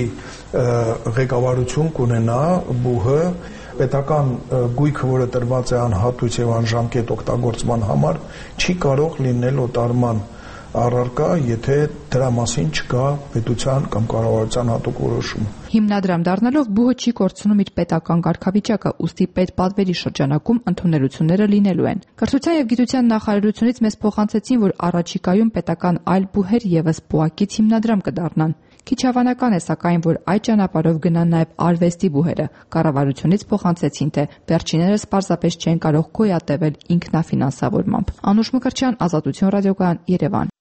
ղեկավարություն կունենա բուհը, պետական գույքը, որը տրված է անհատույց եւ անժամկետ օգտագործման համար, չի կարող լինել օտարման առարկա, եթե դրա մասին չկա պետության կամ կառավարության հատուկ որոշում։ Հիմնադրամ դառնալով բուհը չի կորցնում իր պետական կարգավիճակը, ուստի պետպատվերի շրջանակում ընդունելությունները լինելու են։ Կրթության եւ գիտության նախարարությունից մեզ փոխանցեցին, որ առաջիկայում պետական այլ բուհեր եւս բուհակից հիմնադրամ կդառնան։ Քիչ հավանական է, սակայն, որ այդ ճանապարհով գնան նաև արվեստի բուհերը։ Կառավարությունից փոխանցեցին, թե վերջիններս պարզապես չեն կարող գոյատևել ինքնաֆինանսավորմամբ։ Անուշ Մկրտչյան, Ազատություն ռադիոկայան, Երևան։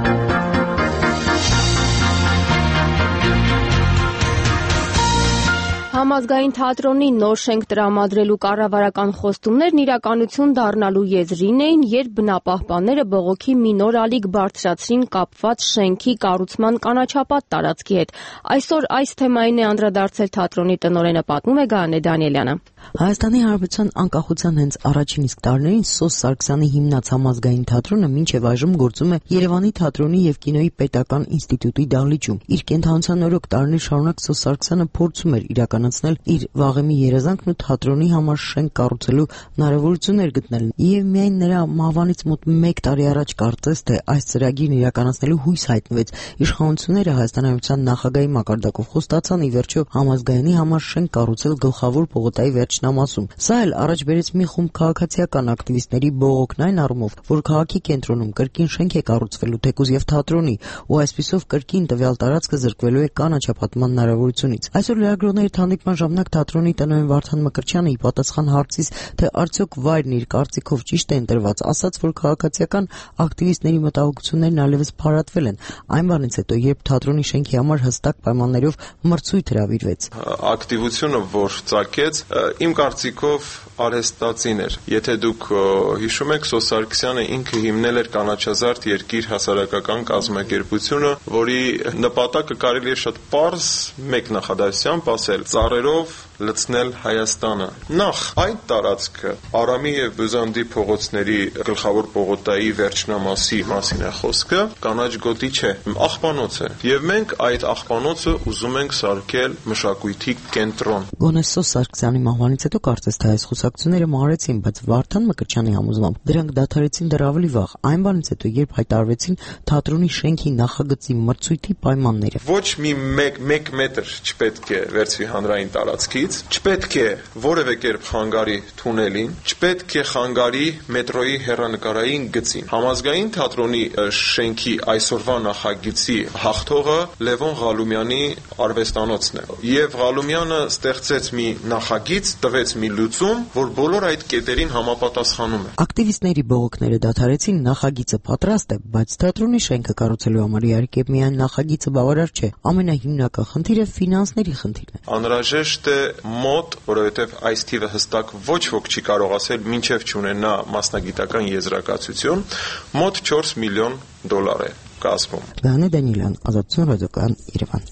Համազգային թատրոնի նոր շենք տրամադրելու կառավարական խոստումներն իրականություն դառնալու եզրին էին, երբ բնապահպանները բողոքի մի նոր ալիք բարձրացրին կապված շենքի կառուցման կանաչապատ տարածքի հետ։ Այսօր այս թեմային է անդրադարձել թատրոնի տնօրենը, պատմում է Գայանե Դանիելյանը։ Հայաստանի Հանրապետության անկախության հենց առաջին իսկ տարիներին Սոս Սարգսյանի հիմնած Համազգային թատրոնը մինչև այժմ գործում է Երևանի թատրոնի եւ կինոյի պետական ինստիտուտի դահլիճում։ Իր կենթանության օրոք տարիներ շարունակ Սոս Սարգսյանը փորձում էր իրականացնել իր վաղեմի երազանքն ու թատրոնի համար շենք կառուցելու հնարավորություններ գտնել։ Եվ միայն նրա մահվանից մոտ մեկ տարի առաջ կարծես թե այս ծրագիրն իրականացնելու հույս հայտնվեց։ Իշխանությունները Հայաստանի Հանրապետության նախագահի մակարդակով խոստացան ի վերջո Համազգայինի համար շենք կառուցել Գլխավոր պողոտայի վերջնամասում։ Սա էլ առաջ բերեց մի խումբ քաղաքացիական ակտիվիստների բողոքն այն առումով, որ քաղաքի կենտրոնում կրկին շենք է կառուցվելու թեկուզ եւ թատրոնի, ու այսպիսով կրկին տվյալ տարածքը զրկվելու է կանաչապատման հնարավորությունից։ Այսօր լրագրողների հանդիպման ժամանակ թատրոնի տնօրեն Վարդան Մկրտչյանը ի պատասխան հարցից, թե արդյոք վայրն իր կարծիքով ճիշտ է ընտրված, ասաց, որ քաղաքացիական ակտիվիստների մտահոգություններն այլևս փարատվել են այն բանից հետո, երբ թատրոնի շենքի համար հստակ պայմաններով մրցույթ հրավիրվեց։ Ակտիվությունը, որ ծագեց, իմ կարծիքով արհեստածին էր։ Եթե դուք հիշում եք, Սոս Սարգսյանը ինքը հիմնել էր Կանաչազարդ երկիր հասարակական կազմակերպությունը, որի նպատակը կարելի է շատ պարզ մեկ նախադասությամբ ասել՝ ծառերով լցնել Հայաստանը։ Նախ այդ տարածքը Արամի եւ Բյուզանդի փողոցների Գլխավոր պողոտայի վերջնամասի մասին է խոսքը, կանաչ գոտի չէ, աղբանոց է։ Եվ մենք այդ աղբանոցը ուզում ենք սարքել մշակույթի կենտրոն։ Գոնե Սոս Սարգսյանի մահվանից հետո կարծես թե այս խոսակցությունները մարեցին, բայց Վարդան Մկրտչյանի համոզմամբ դրանք դադարեցին դեռ ավելի վաղ, այն բանից հետո, երբ հայտարարվեցին թատրոնի շենքի նախագծի մրցույթի պայմանները։ Ոչ մի մեկ մետր չպետք է վերցվի հանրային տարածքից, չպետք է որևէ կերպ խանգարի թունելին, չպետք է խանգարի մետրոյի հեռանկարային գծին։ Համազգային թատրոնի շենքի այսօրվա նախագծի հաղթողը Լևոն Ղալումյանի արվեստանոցն է։ Եվ Ղալումյանը ստեղծեց մի նախագիծ, տվեց մի լուծում, որ բոլոր այդ կետերին համապատասխանում է։ Ակտիվիստների բողոքները դադարեցին, նախագիծը պատրաստ է, բայց թատրոնի շենքը կառուցելու համար իհարկե միայն նախագիծը բավարար չէ։ Ամենահիմնական խնդիրը ֆինանսների խնդիրն է։ Անհրաժեշտ է մոտ, որովհետև այս թիվը հստակ ոչ ոք չի կարող ասել, մինչև չունենա մասնագիտական եզրակացություն, մոտ չորս միլիոն դոլար է կազմում։ Գայանե Դանիելյան, Ազատություն ռադիոկայան, Երևան։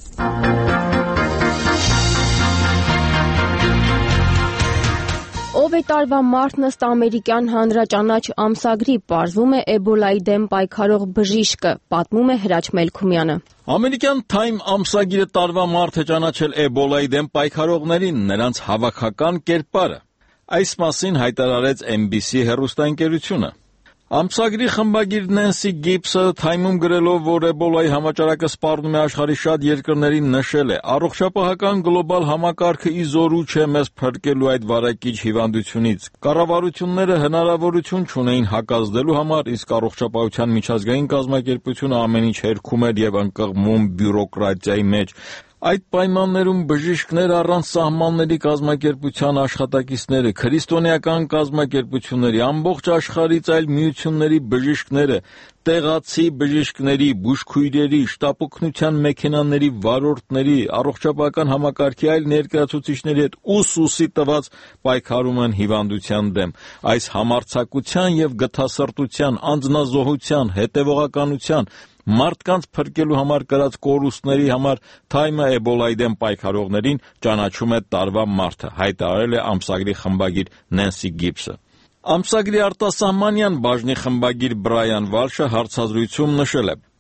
Ով է տարվա մարդն ըստ ամերիկյան հանրաճանաչ ամսագրի, պարզվում է Էբոլայի դեմ պայքարող բժիշկը, պատմում է Հրաչ Մելքումյանը։ Ամերիկյան Time ամսագիրը տարվա մարդ է ճանաչել Էբոլայի դեմ պայքարողներին, նրանց հավաքական կերպարը։ Այս մասին հայտարարեց Էն Բի Սի հեռուստաընկերությունը։ Ամսագրի խմբագիր Նենսի Գիբսը Time-ում գրելով, որ Էբոլայի համաճարակը սպառնում է աշխարհի շատ երկրներին, նշել է. «Առողջապահական գլոբալ համակարգը ի զորու չէ մեզ փրկելու այդ վարակիչ հիվանդությունից։ Կառավարությունները հնարավորություն չունեին հակազդելու համար, իսկ առողջապահության միջազգային կազմակերպությունը ամեն ինչ հերքում էր եւ ընկղմում բյուրոկրատիայի մեջ։ Այդ պայմաններում բժիշկներ առանց սահմանների կազմակերպության աշխատակիցները, քրիստոնեական կազմակերպությունների, ամբողջ աշխարհից այլ միությունների բժիշկները, տեղացի բժիշկների, բուժքույրերի, շտապօգնության մեքենաների վարորդների, առողջապահական համակարգի այլ ներկայացուցիչների հետ ուսուսի տված պայքարում են հիվանդության դեմ։ Այս համարձակության եւ գթասրտության, անձնազոհության, հետևողականության, մարդկանց փրկելու համար կրած կորուստների համար Time-ը Էբոլայի դեմ պայքարողներին ճանաչում է տարվա մարդը», հայտարարել է ամսագրի խմբագիր Նենսի Գիբսը։ Ամսագրի արտասահմանյան բաժնի խմբագիր Բրայան Վալշը հարցազրույցում նշել է.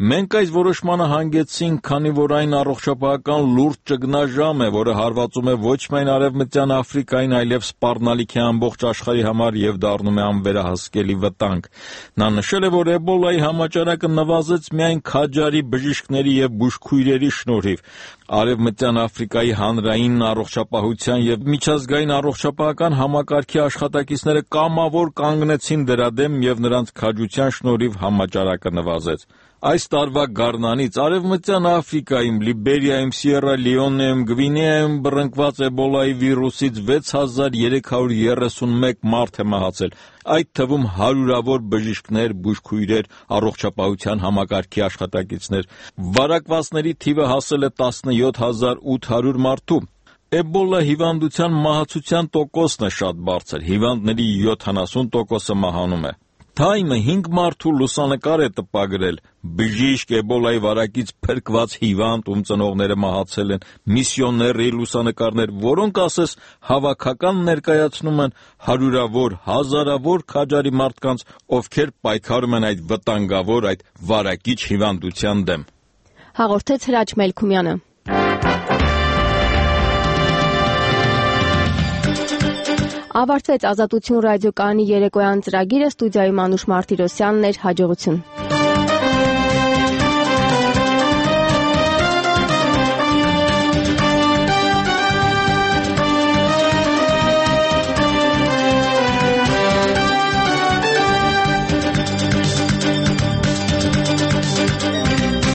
Մենք այս որոշմանը հանգեցինք, քանի որ այն առողջապահական լուրջ ճգնաժամ է, որը հարվածում է ոչ միայն Արևմտյան Աֆրիկային, այլև սպառնալիք է ամբողջ աշխարհի համար եւ դառնում է անվերահսկելի վտանգ։ Նա նշել է, որ Էբոլայի համաճարակը նվազեց միայն քաջարի բժիշկների եւ բուժքույրերի շնորհիվ։ Արևմտյան Աֆրիկայի հանրային առողջապահության եւ միջազգային առողջապահական համակարգի աշխատակիցները կամավոր կանգնեցին դրա դեմ եւ նրանց քաջության շնորհիվ համաճարակը նվազեց։ Այս տարվա գարնանից Արևմտյան Աֆրիկայում, Լիբերիայում, Սիերա Լեոնեում, Գվինեայում բռնկված Էբոլայի վիրուսից վեց հազար երեք հարյուր երեսունմեկ մարդ է մահացել, այդ թվում հարյուրավոր բժիշկներ, բուժքույրեր, առողջապահության համակարգի աշխատակիցներ։ Վարակվածների թիվը հասել է տասնյոթ հազար ութ հարյուր մարդու։ Էբոլա հիվանդության մահացության տոկոսն է շատ բարձր, հիվանդների յոթանասուն տոկոսը մահանում է։ Թայմը հինգ մարդու լուսանկար է տպագրել, բժիշկ, Էբոլայի վարակից փրկված հիվանդ, ում ծնողները մահացել են, միսիոների լուսանկարներ, որոնք ասես հավաքական ներկայացնում են հարյուրավոր, հազարավոր քաջարի մարդկանց, ովքեր պայքարում են այդ վտանգավոր, այդ վարակիչ հիվանդության դեմ։ Հաղորդեց Հրաչ Մելքումյանը։ Ավարտվեց Ազատություն ռադիոկայանի երեկոյան ծրագիրը, ստուդիայում Անուշ Մարտիրոսյանն էր, հաջողություն։